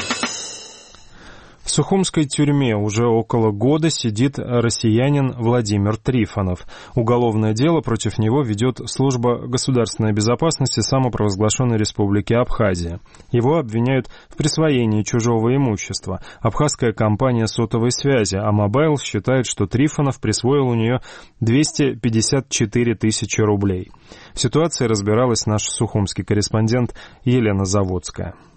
В сухумской тюрьме уже около года сидит россиянин Владимир Трифонов. Уголовное дело против него ведет Служба государственной безопасности самопровозглашенной Республики Абхазия. Его обвиняют в присвоении чужого имущества. Абхазская компания сотовой связи «Амобайл» считает, что Трифонов присвоил у нее двести пятьдесят четыре тысячи рублей. В ситуации разбиралась наш сухумский корреспондент Елена Заводская.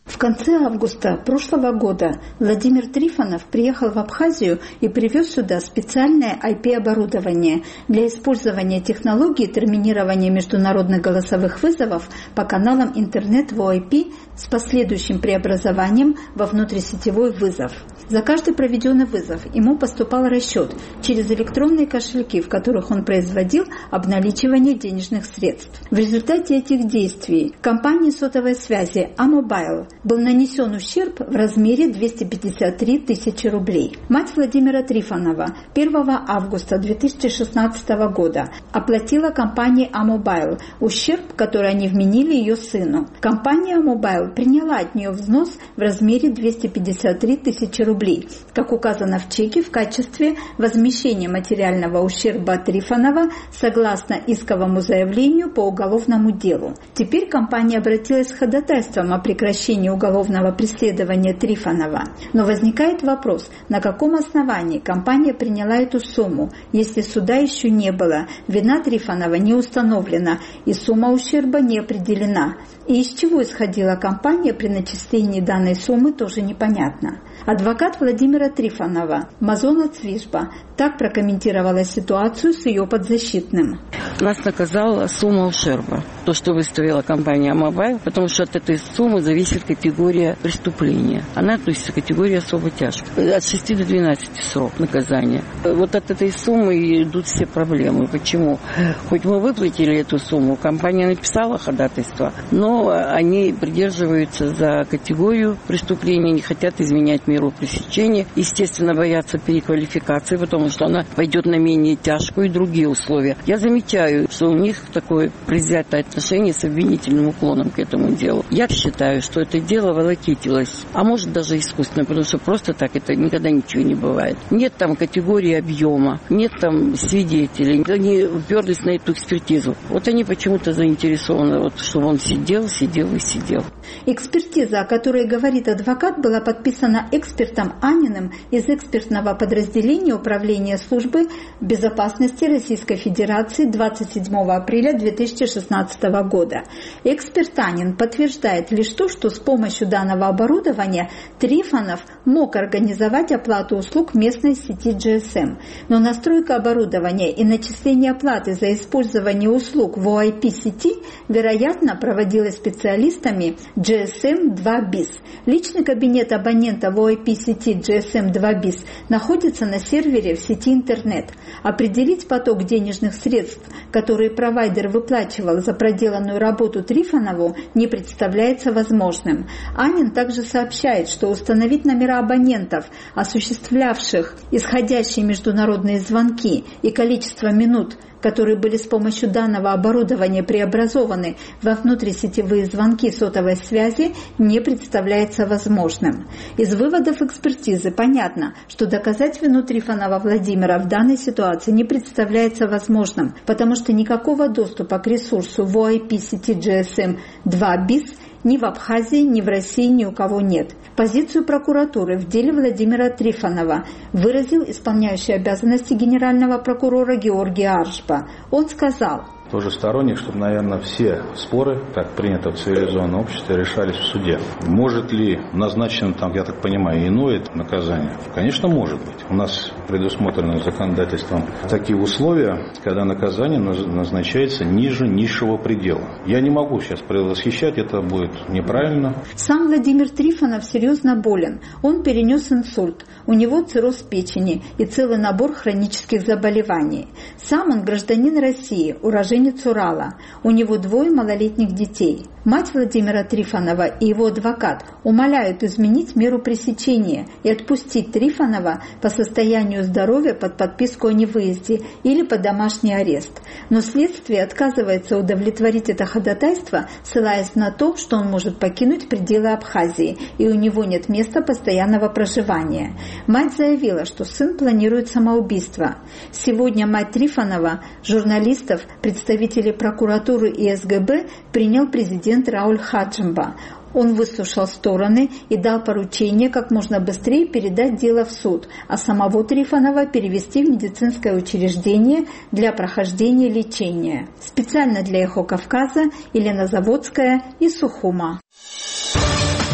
В конце августа прошлого года Владимир Трифонов приехал в Абхазию и привез сюда специальное ай пи-оборудование для использования технологии терминирования международных голосовых вызовов по каналам интернет ви ай пи с последующим преобразованием во внутрисетевой вызов. За каждый проведенный вызов ему поступал расчет через электронные кошельки, в которых он производил обналичивание денежных средств. В результате этих действий компании сотовой связи А-Мобайл был нанесен ущерб в размере двести пятьдесят три тысячи рублей. Мать Владимира Трифонова первого августа две тысячи шестнадцатого года оплатила компании А-Мобайл ущерб, который они вменили ее сыну. Компания А-Мобайл приняла от нее взнос в размере двести пятьдесят три тысячи рублей, как указано в чеке, в качестве возмещения материального ущерба Трифонова согласно исковому заявлению по уголовному делу. Теперь компания обратилась с ходатайством о прекращении уголовного преследования Трифонова. Но возникает вопрос, на каком основании компания приняла эту сумму, если суда еще не было, вина Трифонова не установлена и сумма ущерба не определена. И из чего исходила компания при начислении данной суммы, тоже непонятно. Адвокат Владимира Трифонова Мазона Цвижба так прокомментировала ситуацию с ее подзащитным. Нас наказала сумма ущерба, то, что выставила компания «Мобайл», потому что от этой суммы зависит категория преступления. Она относится к категории особо тяжкой. От шести до двенадцати срок наказания. Вот от этой суммы идут все проблемы. Почему? Хоть мы выплатили эту сумму, компания написала ходатайство, но они придерживаются за категорию преступления, не хотят изменять меру пресечения. Естественно, боятся переквалификации, потому что она пойдет на менее тяжкую и другие условия. Я замечаю, что у них такое предвзятое отношение с обвинительным уклоном к этому делу. Я считаю, что это дело волокитилось, а может даже искусственно, потому что просто так это никогда ничего не бывает. Нет там категории объема, нет там свидетелей. Они уперлись на эту экспертизу. Вот они почему-то заинтересованы, вот, чтобы он сидел, сидел и сидел. Экспертиза, о которой говорит адвокат, была подписана экспертом Аниным из экспертного подразделения Управления службы безопасности Российской Федерации двадцать седьмого апреля две тысячи шестнадцатого года. Эксперт Анин подтверждает лишь то, что с помощью данного оборудования Трифонов мог организовать оплату услуг местной сети джи эс эм. Но настройка оборудования и начисление оплаты за использование услуг в ай пи сети, вероятно, проводилась специалистами джи эс эм два бис. Личный кабинет абонента в ай пи сети джи эс эм два бис находится на сервере в сети интернет. Определить поток денежных средств, которые провайдер выплачивал за проделанную работу Трифонову, не представляется возможным. Анин также сообщает, что установить номера абонентов, осуществлявших исходящие международные звонки, и количество минут, которые были с помощью данного оборудования преобразованы во внутрисетевые звонки сотовой связи, не представляется возможным. Из выводов экспертизы понятно, что доказать вину Трифонова Владимира в данной ситуации не представляется возможным, потому что никакого доступа к ресурсу в ай пи сети джи эс эм два бис ни в Абхазии, ни в России ни у кого нет. Позицию прокуратуры в деле Владимира Трифонова выразил исполняющий обязанности генерального прокурора Георгий Аршба. Он сказал: тоже сторонник, чтобы, наверное, все споры, как принято в цивилизованном обществе, решались в суде. Может ли назначено там, я так понимаю, иное наказание? Конечно, может быть. У нас предусмотрены законодательством такие условия, когда наказание назначается ниже низшего предела. Я не могу сейчас предвосхищать, это будет неправильно. Сам Владимир Трифонов серьезно болен. Он перенес инсульт, у него цирроз печени и целый набор хронических заболеваний. Сам он гражданин России, уроженец Урала. У него двое малолетних детей. Мать Владимира Трифонова и его адвокат умоляют изменить меру пресечения и отпустить Трифонова по состоянию здоровья под подписку о невыезде или под домашний арест. Но следствие отказывается удовлетворить это ходатайство, ссылаясь на то, что он может покинуть пределы Абхазии и у него нет места постоянного проживания. Мать заявила, что сын планирует самоубийство. Сегодня мать Трифонова, журналистов, представителей прокуратуры и эс гэ бэ принял президент Рауль Хаджимба. Он выслушал стороны и дал поручение как можно быстрее передать дело в суд, а самого Трифонова перевести в медицинское учреждение для прохождения лечения. Специально для «Эхо Кавказа» Елена Заводская из Сухума.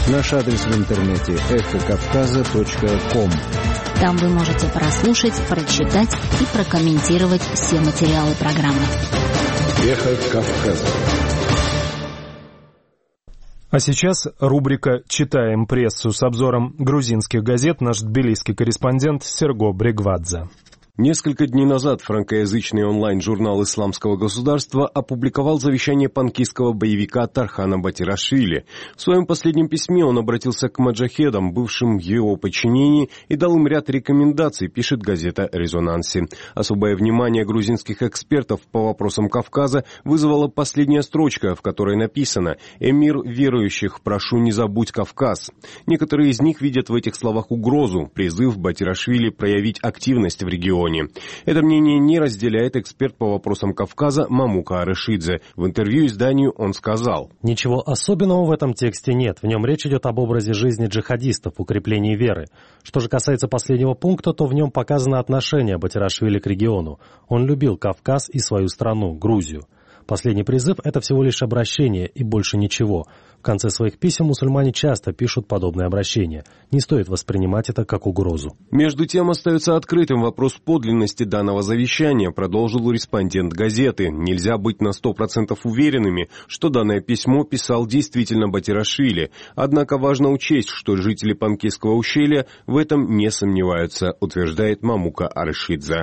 Наш адрес в интернете эхо кавказа точка ком. Там вы можете прослушать, прочитать и прокомментировать все материалы программы. Эхо Кавказа. А сейчас рубрика «Читаем прессу» с обзором грузинских газет наш тбилисский корреспондент Серго Брегвадзе. Несколько дней назад франкоязычный онлайн-журнал «Исламского государства» опубликовал завещание панкистского боевика Тархана Батирашвили. В своем последнем письме он обратился к маджахедам, бывшим в его подчинении, и дал им ряд рекомендаций, пишет газета «Резонанси». Особое внимание грузинских экспертов по вопросам Кавказа вызвала последняя строчка, в которой написано «Эмир верующих, прошу, не забудь Кавказ». Некоторые из них видят в этих словах угрозу, призыв Батирашвили проявить активность в регионе. Это мнение не разделяет эксперт по вопросам Кавказа Мамука Арышидзе. В интервью изданию он сказал: «Ничего особенного в этом тексте нет. В нем речь идет об образе жизни джихадистов, укреплении веры. Что же касается последнего пункта, то в нем показано отношение Батирашвили к региону. Он любил Кавказ и свою страну, Грузию. Последний призыв – это всего лишь обращение и больше ничего. В конце своих писем мусульмане часто пишут подобные обращения. Не стоит воспринимать это как угрозу». Между тем остается открытым вопрос подлинности данного завещания, продолжил респондент газеты. Нельзя быть на сто процентов уверенными, что данное письмо писал действительно Батирашвили. Однако важно учесть, что жители Панкистского ущелья в этом не сомневаются, утверждает Мамука Арышидзе.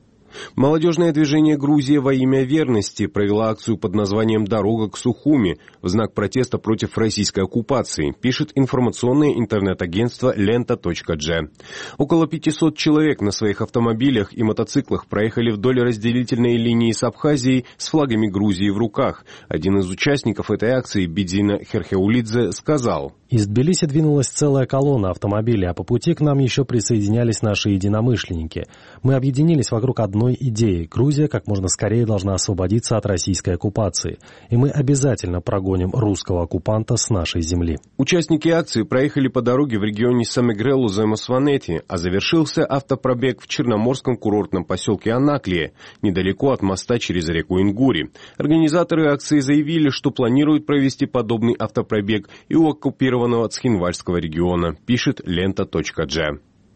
Молодежное движение «Грузия во имя верности» провела акцию под названием «Дорога к Сухуми» в знак протеста против российской оккупации, пишет информационное интернет-агентство лента точка джи. Около пятисот человек на своих автомобилях и мотоциклах проехали вдоль разделительной линии с Абхазией с флагами Грузии в руках. Один из участников этой акции, Бидзина Херхеулидзе, сказал: «Из Тбилиси двинулась целая колонна автомобилей, а по пути к нам еще присоединялись наши единомышленники. Мы объединились вокруг одной идеи. Грузия как можно скорее должна освободиться от российской оккупации. И мы обязательно прогоним русского оккупанта с нашей земли». Участники акции проехали по дороге в регионе Самегрелу-Земосванети, а завершился автопробег в черноморском курортном поселке Анаклия, недалеко от моста через реку Ингури. Организаторы акции заявили, что планируют провести подобный автопробег и у оккупированного Цхинвальского региона, пишет лента точка джи.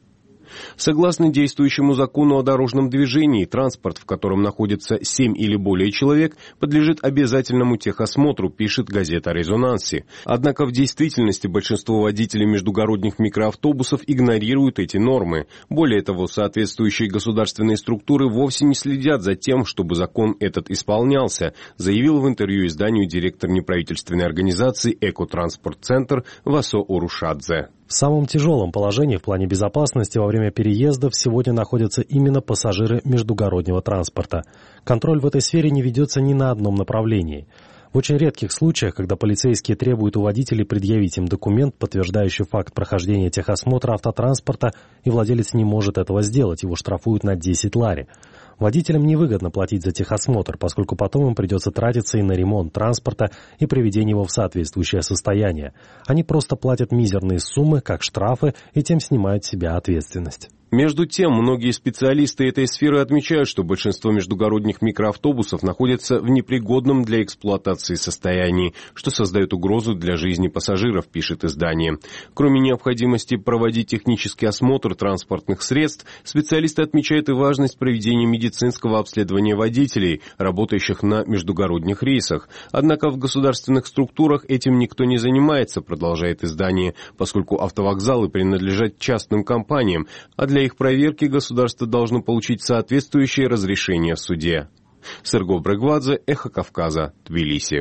Согласно действующему закону о дорожном движении, транспорт, в котором находится семь или более человек, подлежит обязательному техосмотру, пишет газета «Резонанси». Однако в действительности большинство водителей междугородних микроавтобусов игнорируют эти нормы. Более того, соответствующие государственные структуры вовсе не следят за тем, чтобы закон этот исполнялся, заявил в интервью изданию директор неправительственной организации «Экотранспорт-центр» Васо Урушадзе. В самом тяжелом положении в плане безопасности во время переездов сегодня находятся именно пассажиры междугороднего транспорта. Контроль в этой сфере не ведется ни на одном направлении. В очень редких случаях, когда полицейские требуют у водителей предъявить им документ, подтверждающий факт прохождения техосмотра автотранспорта, и владелец не может этого сделать, его штрафуют на десять лари. Водителям невыгодно платить за техосмотр, поскольку потом им придется тратиться и на ремонт транспорта и приведение его в соответствующее состояние. Они просто платят мизерные суммы, как штрафы, и тем снимают с себя ответственность. Между тем, многие специалисты этой сферы отмечают, что большинство междугородних микроавтобусов находятся в непригодном для эксплуатации состоянии, что создает угрозу для жизни пассажиров, пишет издание. Кроме необходимости проводить технический осмотр транспортных средств, специалисты отмечают и важность проведения медицинского обследования водителей, работающих на междугородних рейсах. Однако в государственных структурах этим никто не занимается, продолжает издание, поскольку автовокзалы принадлежат частным компаниям, а для Для их проверки государство должно получить соответствующее разрешение в суде. Серго Брегвадзе, Эхо Кавказа, Тбилиси.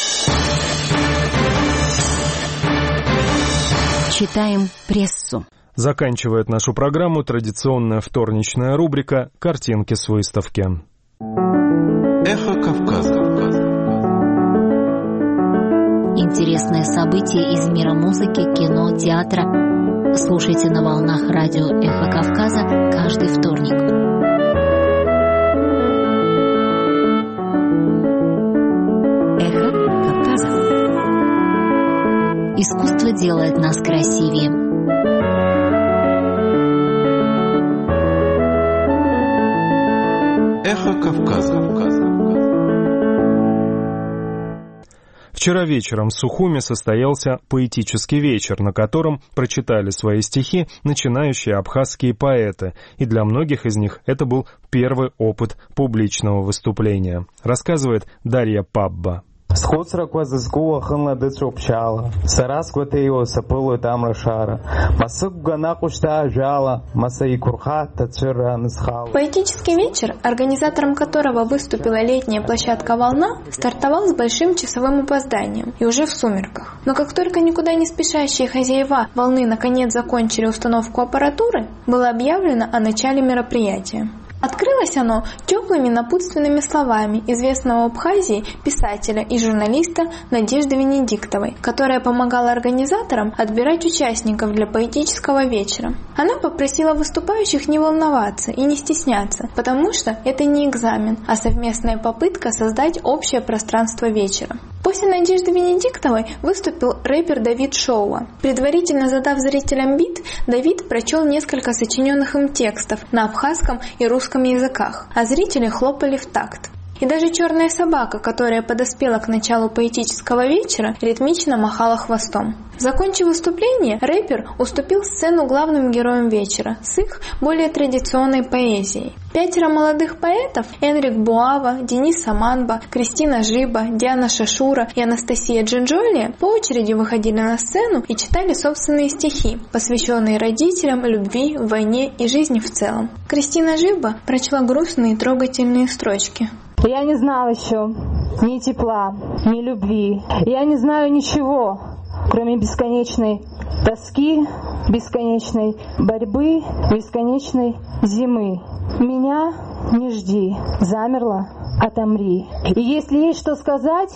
Читаем прессу. Заканчивает нашу программу традиционная вторничная рубрика «Картинки с выставки». Эхо Кавказа. Интересные события из мира музыки, кино, театра. Слушайте на волнах радио «Эхо Кавказа» каждый вторник. Эхо Кавказа. Искусство делает нас красивее. Эхо Кавказа. Вчера вечером в Сухуме состоялся поэтический вечер, на котором прочитали свои стихи начинающие абхазские поэты, и для многих из них это был первый опыт публичного выступления, рассказывает Дарья Пабба. Схоцра квазызгуа хынла дыцопчала, сарас кватео сапылу тамра шара, масык гана кушта жала, масаи курха тацира нысхала. Поэтический вечер, организатором которого выступила летняя площадка «Волна», стартовал с большим часовым опозданием и уже в сумерках. Но как только никуда не спешащие хозяева «Волны» наконец закончили установку аппаратуры, было объявлено о начале мероприятия. Открылось оно теплыми напутственными словами известного в Абхазии писателя и журналиста Надежды Венедиктовой, которая помогала организаторам отбирать участников для поэтического вечера. Она попросила выступающих не волноваться и не стесняться, потому что это не экзамен, а совместная попытка создать общее пространство вечера. После Надежды Венедиктовой выступил рэпер Давид Шоуа. Предварительно задав зрителям бит, Давид прочел несколько сочиненных им текстов на абхазском и русском языках, а зрители хлопали в такт. И даже черная собака, которая подоспела к началу поэтического вечера, ритмично махала хвостом. Закончив выступление, рэпер уступил сцену главным героям вечера с их более традиционной поэзией. Пятеро молодых поэтов – Энрик Буава, Денис Аманба, Кристина Жиба, Диана Шашура и Анастасия Джинджолия по очереди выходили на сцену и читали собственные стихи, посвященные родителям, любви, войне и жизни в целом. Кристина Жиба прочла грустные и трогательные строчки. Я не знал еще ни тепла, ни любви. Я не знаю ничего, кроме бесконечной тоски, бесконечной борьбы, бесконечной зимы. Меня не жди, замерла, отомри. И если есть что сказать,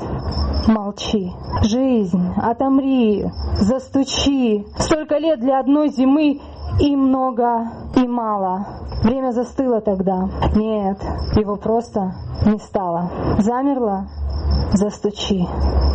молчи. Жизнь, отомри, застучи. Столько лет для одной зимы, и много, и мало. Время застыло тогда. Нет, его просто не стало. Замерло, застучи.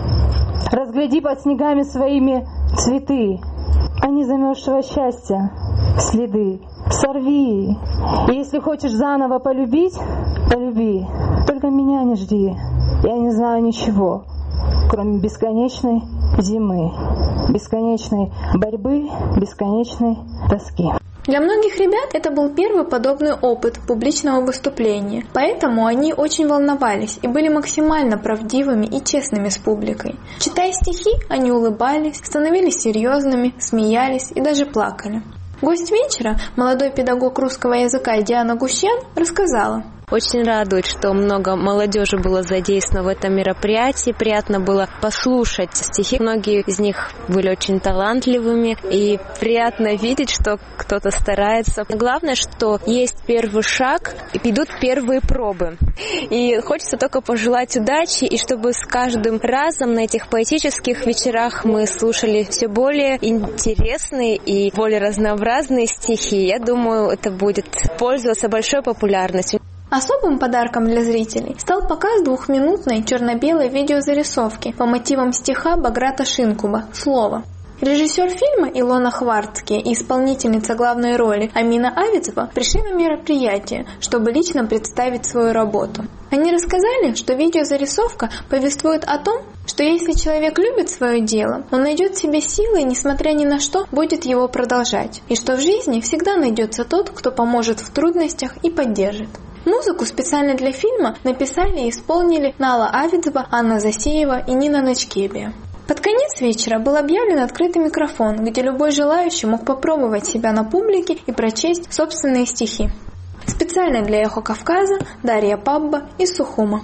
Разгляди под снегами своими цветы, а не замерзшего счастья следы. Сорви. И если хочешь заново полюбить, полюби. Только меня не жди. Я не знаю ничего, кроме бесконечной зимы, бесконечной борьбы, бесконечной тоски. Для многих ребят это был первый подобный опыт публичного выступления, поэтому они очень волновались и были максимально правдивыми и честными с публикой. Читая стихи, они улыбались, становились серьезными, смеялись и даже плакали. Гость вечера, молодой педагог русского языка Диана Гущян, рассказала. Очень радует, что много молодежи было задействовано в этом мероприятии. Приятно было послушать стихи. Многие из них были очень талантливыми. И приятно видеть, что кто-то старается. Главное, что есть первый шаг, и идут первые пробы. И хочется только пожелать удачи, и чтобы с каждым разом на этих поэтических вечерах мы слушали все более интересные и более разнообразные стихи. Я думаю, это будет пользоваться большой популярностью. Особым подарком для зрителей стал показ двухминутной черно-белой видеозарисовки по мотивам стиха Баграта Шинкуба «Слово». Режиссер фильма Илона Хварцкия и исполнительница главной роли Амина Авицева пришли на мероприятие, чтобы лично представить свою работу. Они рассказали, что видеозарисовка повествует о том, что если человек любит свое дело, он найдет в себе силы и, несмотря ни на что, будет его продолжать, и что в жизни всегда найдется тот, кто поможет в трудностях и поддержит. Музыку специально для фильма написали и исполнили Нала Авицева, Анна Засеева и Нина Ночкебия. Под конец вечера был объявлен открытый микрофон, где любой желающий мог попробовать себя на публике и прочесть собственные стихи. Специально для «Эхо Кавказа» Дарья Пабба из Сухума.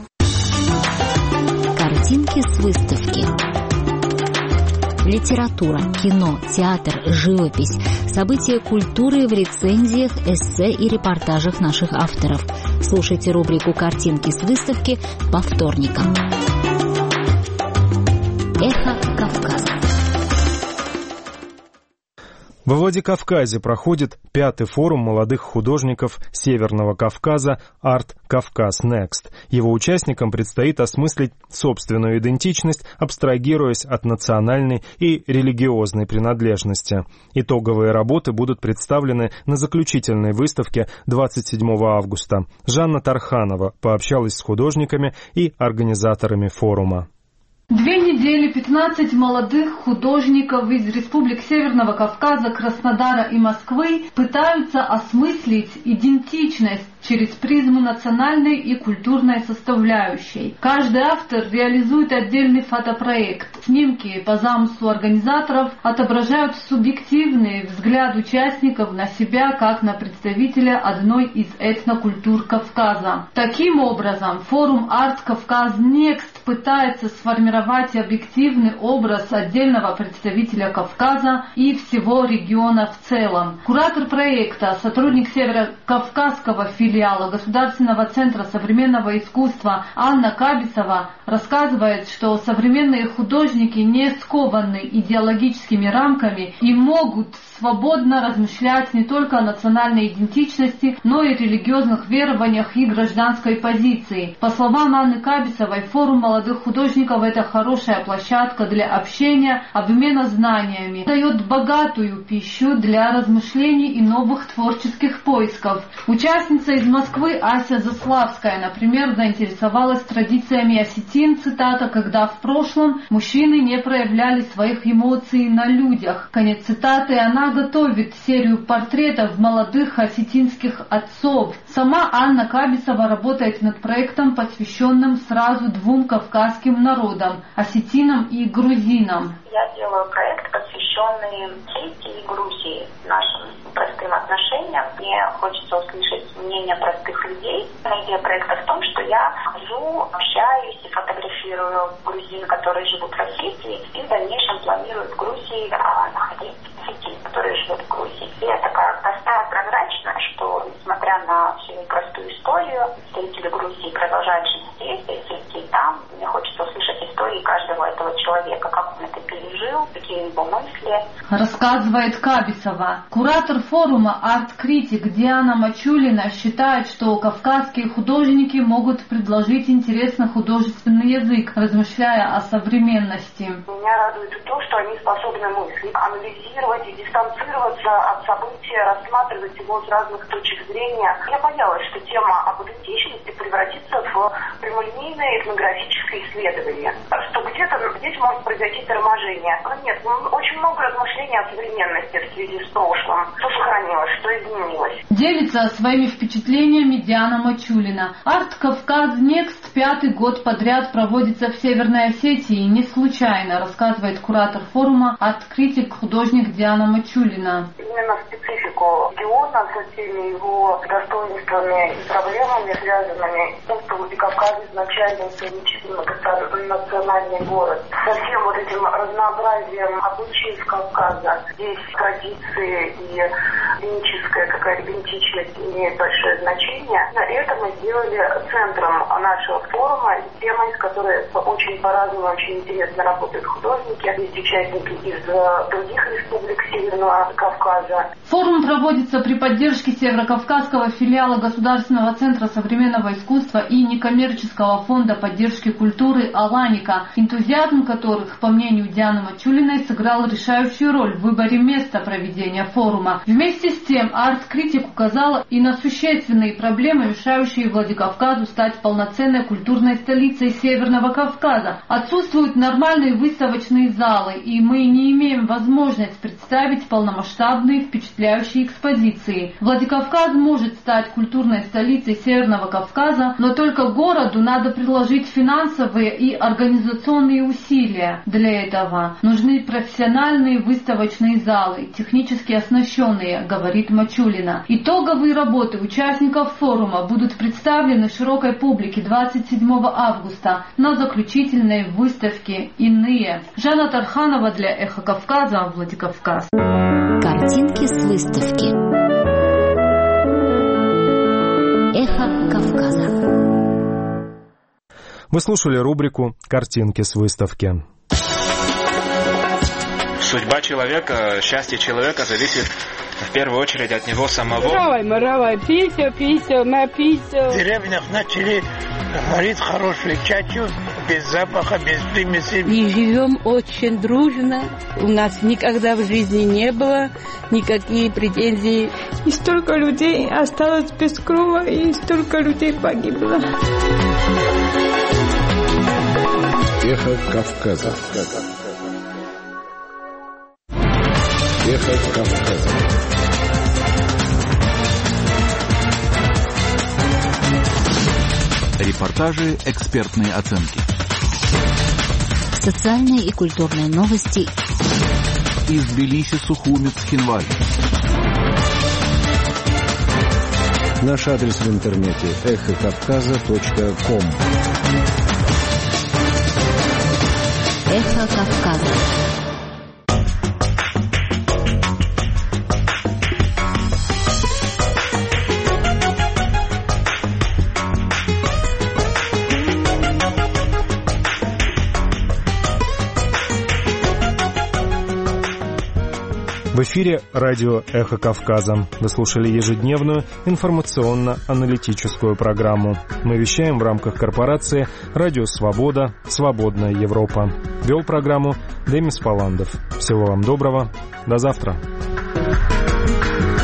Картинки с выставки. Литература, кино, театр, живопись, события культуры в рецензиях, эссе и репортажах наших авторов. Слушайте рубрику «Картинки с выставки» по вторникам. Эхо Кавказа. Во Владикавказе проходит пятый форум молодых художников Северного Кавказа «Арт Кавказ Next». Его участникам предстоит осмыслить собственную идентичность, абстрагируясь от национальной и религиозной принадлежности. Итоговые работы будут представлены на заключительной выставке двадцать седьмого августа. Жанна Тарханова пообщалась с художниками и организаторами форума. Две недели пятнадцать молодых художников из республик Северного Кавказа, Краснодара и Москвы пытаются осмыслить идентичность через призму национальной и культурной составляющей. Каждый автор реализует отдельный фотопроект. Снимки по замыслу организаторов отображают субъективный взгляд участников на себя как на представителя одной из этнокультур Кавказа. Таким образом, форум Art Кавказ Next пытается сформировать объективный образ отдельного представителя Кавказа и всего региона в целом. Куратор проекта, сотрудник Северокавказского филиала Государственного центра современного искусства Анна Кабисова рассказывает, что современные художники не скованы идеологическими рамками и могут свободно размышлять не только о национальной идентичности, но и религиозных верованиях и гражданской позиции. По словам Анны Кабисовой, форум молодых художников – это хорошая площадка для общения, обмена знаниями, дает богатую пищу для размышлений и новых творческих поисков. Участница из Москвы Ася Заславская, например, заинтересовалась традициями осетин, цитата, когда в прошлом мужчины не проявляли своих эмоций на людях. Конец цитаты. Она готовит серию портретов молодых осетинских отцов. Сама Анна Кабисова работает над проектом, посвященным сразу двум кавказским народам – осетинам и грузинам. Я делаю проект, посвященный Осетии и Грузии, нашим простым отношениям. Мне хочется услышать мнение простых людей. Идея проекта в том, что я хожу, общаюсь и фотографирую грузин, которые живут в Осетии, и в дальнейшем планирую в Грузии находить осетин, которые живут в Грузии. И это такая простая, прозрачная, что, несмотря на всю непростую историю, представители Грузии продолжают жить здесь, Осетии там. Мне хочется услышать истории каждого этого человека, как он это пережил, какие его мысли. Рассказывает Кабисова. Куратор форума «Арт-критик» Диана Мачулина считает, что кавказские художники могут предложить интересный художественный язык, размышляя о современности. Меня радует то, что они способны мыслить, анализировать и дистанцироваться от события, рассматривать его с разных точек зрения. Я боялась, что тема об идентичности превратится в прямолинейное этнографическое исследование, что где-то здесь может произойти торможение. Но нет, очень много размышлений о современности в связи с прошлым. Что сохранилось, что изменилось. Делится своими впечатлениями Диана Мачулина. Арт Кавказ Next пятый год подряд проводится в Северной Осетии. Не случайно, рассказывает куратор форума арт-критик, художник Диана Мачулина. Именно специфику региона со всеми его достоинствами и проблемами, связанными с тем, что Владикавказ изначально исторически национальный город. Со всем вот этим разнообразием обычаев Кавказа. Здесь традиции и этническая какая-то идентичность имеет большое значение. Это мы сделали центром нашего форума, темой, с которой очень по-разному, очень интересно работают художники. Есть участники из других республик Северного Кавказа. Форум проводится при поддержке Северокавказского филиала Государственного центра современного искусства и некоммерческого фонда поддержки культуры «Аланика», энтузиазм которых, по мнению Дианы Мачулиной, сыграл решающую роль в выборе места проведения форума. Вместе с тем, арт-критик указала и на существенные проблемы, мешающие Владикавказу стать полноценной культурной столицей Северного Кавказа. Отсутствуют нормальные выставочные залы, и мы не имеем возможность представить полномасштабные впечатляющие экспозиции. Владикавказ может стать культурной столицей Северного Кавказа, но только городу надо приложить финансовые и организационные усилия. Для этого нужны профессиональные выставочные залы, технически оснащенные, говорит Мачулина. Итоговые работы участников форума будут представлены широкой публике двадцать седьмого августа на заключительной выставке «Иные». Жанна Тарханова для «Эхо Кавказа», Владикавказ. Картинки с выставки. «Эхо Кавказа». Вы слушали рубрику «Картинки с выставки». Судьба человека, счастье человека зависит в первую очередь от него самого. Маравай, маравай, писю, писю, на писю. В деревнях начали говорить хорошую чачу, без запаха, без примеси. И живем очень дружно. У нас никогда в жизни не было никаких претензий. И столько людей осталось без крова, и столько людей погибло. Эхо Кавказа. Эхо Кавказа. Репортажи, экспертные оценки. Социальные и культурные новости. Из Тбилиси, Сухуми, Цхинваль. Наш адрес в интернете эхо кавказа точка ком. Эхо Кавказа. В эфире радио «Эхо Кавказа». Вы слушали ежедневную информационно-аналитическую программу. Мы вещаем в рамках корпорации «Радио Свобода. Свободная Европа». Вел программу Демис Паландов. Всего вам доброго. До завтра.